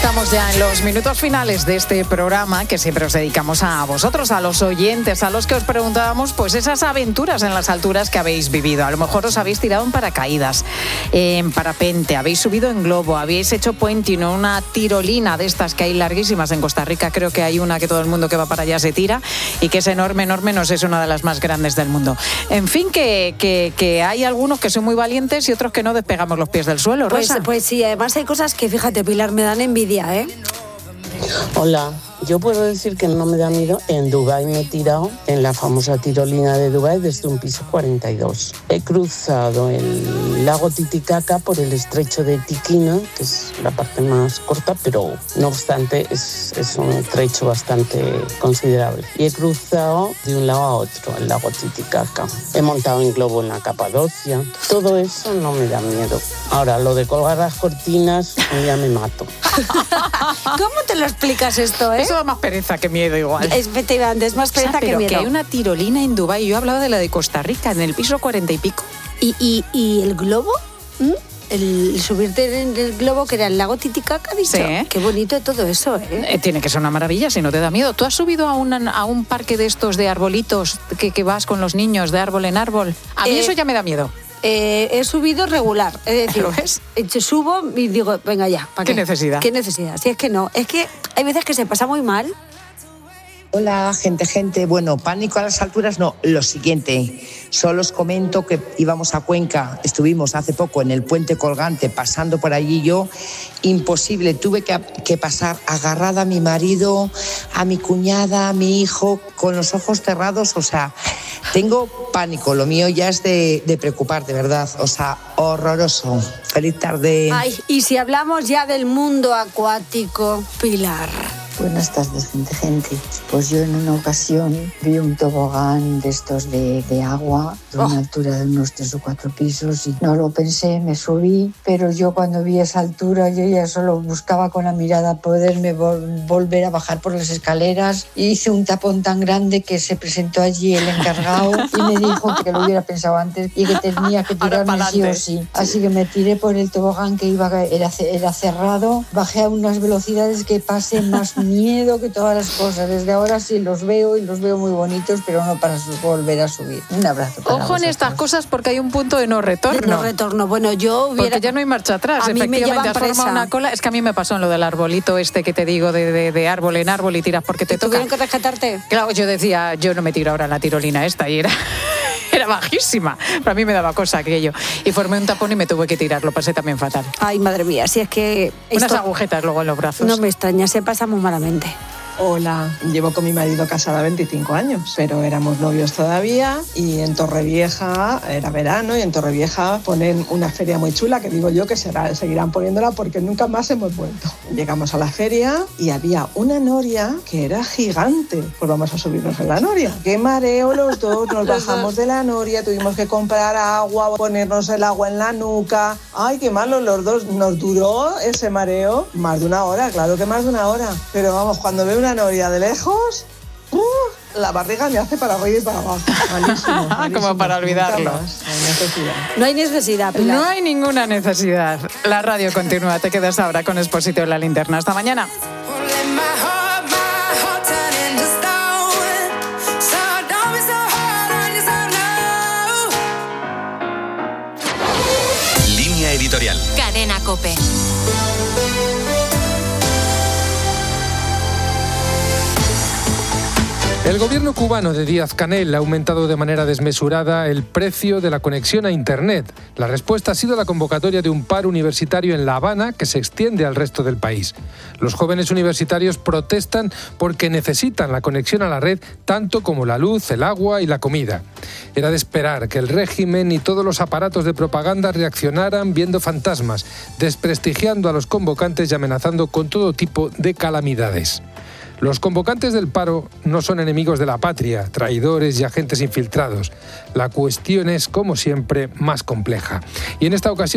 Speaker 1: Estamos ya en los minutos finales de este programa que siempre os dedicamos a vosotros, a los oyentes, a los que os preguntábamos pues esas aventuras en las alturas que habéis vivido. A lo mejor os habéis tirado en paracaídas, en parapente, habéis subido en globo, habéis hecho puenting o una tirolina de estas que hay larguísimas en Costa Rica. Creo que hay una que todo el mundo que va para allá se tira y que es enorme, enorme, no sé, es una de las más grandes del mundo. En fin, que, que, que hay algunos que son muy valientes y otros que no despegamos los pies del suelo, Rosa.
Speaker 2: Pues, pues sí, además hay cosas que, fíjate, Pilar, me dan envidia, ¿eh?
Speaker 3: Hola, yo puedo decir que no me da miedo. En Dubái me he tirado en la famosa tirolina de Dubái desde un piso cuarenta y dos. He cruzado el lago Titicaca por el estrecho de Tiquina, que es la parte más corta, pero no obstante es, es un trecho bastante considerable. Y he cruzado de un lado a otro el lago Titicaca. He montado en globo en la Capadocia. Todo eso no me da miedo. Ahora, lo de colgar las cortinas, ya me mato.
Speaker 2: ¿Cómo te lo explicas esto, eh?
Speaker 1: Eso da más pereza que miedo igual.
Speaker 2: Efectivamente, es más pereza,
Speaker 1: o sea, pero
Speaker 2: que miedo.
Speaker 1: Que hay una tirolina en Dubái. Yo he hablado de la de Costa Rica, en el piso cuarenta y pico.
Speaker 2: ¿Y, y, y el globo? ¿Mm? El subirte en el globo, que era el lago Titicaca, dicho.
Speaker 1: Sí.
Speaker 2: Qué bonito todo eso, ¿eh?
Speaker 1: Eh, Tiene que ser una maravilla si no te da miedo. ¿Tú has subido a, una, a un parque de estos de arbolitos que, que vas con los niños de árbol en árbol? A mí
Speaker 2: Eh,
Speaker 1: eso ya me da miedo.
Speaker 2: Eh, he subido regular, es decir,
Speaker 1: ¿Lo ves?
Speaker 2: Yo subo y digo, venga ya, ¿para qué?
Speaker 1: ¿Qué necesidad?
Speaker 2: ¿Qué necesidad? Si es que no, es que hay veces que se pasa muy mal.
Speaker 4: Hola, gente, gente. Bueno, pánico a las alturas no. Lo siguiente, solo os comento que íbamos a Cuenca, estuvimos hace poco en el puente colgante, pasando por allí yo, imposible, tuve que, que pasar agarrada a mi marido, a mi cuñada, a mi hijo, con los ojos cerrados, o sea, tengo pánico, lo mío ya es de, de preocupar, de verdad, o sea, horroroso. Feliz tarde.
Speaker 2: Ay, y si hablamos ya del mundo acuático, Pilar.
Speaker 5: Buenas tardes, gente, gente. Pues yo en una ocasión vi un tobogán de estos de, de agua, de una oh. altura de unos tres o cuatro pisos, y no lo pensé, me subí, pero yo cuando vi esa altura, yo ya solo buscaba con la mirada poderme vol- volver a bajar por las escaleras, y hice un tapón tan grande que se presentó allí el encargado y me dijo que lo hubiera pensado antes y que tenía que tirarme sí o sí. Así que me tiré por el tobogán que iba era, era cerrado, bajé a unas velocidades que pasé más miedo que todas las cosas. Desde ahora sí los veo y los veo muy bonitos, pero no para volver a subir. Un abrazo para
Speaker 1: Ojo
Speaker 2: vosotros.
Speaker 1: en estas cosas porque hay un punto de no retorno.
Speaker 2: De no retorno. Bueno, yo hubiera...
Speaker 1: Porque ya no hay marcha atrás.
Speaker 2: A mí me llevan
Speaker 1: Efectivamente, has
Speaker 2: presa.
Speaker 1: formado una cola. Es que a mí me pasó en lo del arbolito este que te digo, de, de, de árbol en árbol y tiras porque te toca.
Speaker 2: ¿Tuvieron que rescatarte?
Speaker 1: Claro, yo decía, yo no me tiro ahora en la tirolina esta y era... Era bajísima, pero a mí me daba cosa aquello. Y formé un tapón y me tuve que tirar, lo pasé también fatal.
Speaker 2: Ay, madre mía, si es que...
Speaker 1: Unas
Speaker 2: esto...
Speaker 1: agujetas luego en los brazos.
Speaker 2: No me extraña, se pasa muy malamente.
Speaker 7: Hola, llevo con mi marido casada veinticinco años, pero éramos novios todavía y en Torrevieja, era verano, y en Torrevieja ponen una feria muy chula que digo yo que será, seguirán poniéndola porque nunca más hemos vuelto. Llegamos a la feria y había una noria que era gigante, pues vamos a subirnos en la noria. Qué mareo los dos, nos bajamos de la noria, tuvimos que comprar agua, ponernos el agua en la nuca. Ay, qué malo los dos, nos duró ese mareo más de una hora, claro que más de una hora, pero vamos, cuando veo una noria de lejos, ¡uh! La barriga me hace para arriba y para abajo. Malísimo, malísimo.
Speaker 1: Como para olvidarlo.
Speaker 7: No hay necesidad.
Speaker 2: No hay necesidad, Pilar.
Speaker 1: No hay ninguna necesidad. La radio continúa. Te quedas ahora con Expósito en la linterna. Hasta mañana.
Speaker 16: Línea editorial.
Speaker 6: Cadena COPE.
Speaker 8: El gobierno cubano de Díaz-Canel ha aumentado de manera desmesurada el precio de la conexión a Internet. La respuesta ha sido la convocatoria de un paro universitario en La Habana que se extiende al resto del país. Los jóvenes universitarios protestan porque necesitan la conexión a la red tanto como la luz, el agua y la comida. Era de esperar que el régimen y todos los aparatos de propaganda reaccionaran viendo fantasmas, desprestigiando a los convocantes y amenazando con todo tipo de calamidades. Los convocantes del paro no son enemigos de la patria, traidores y agentes infiltrados. La cuestión es, como siempre, más compleja. Y en esta ocasión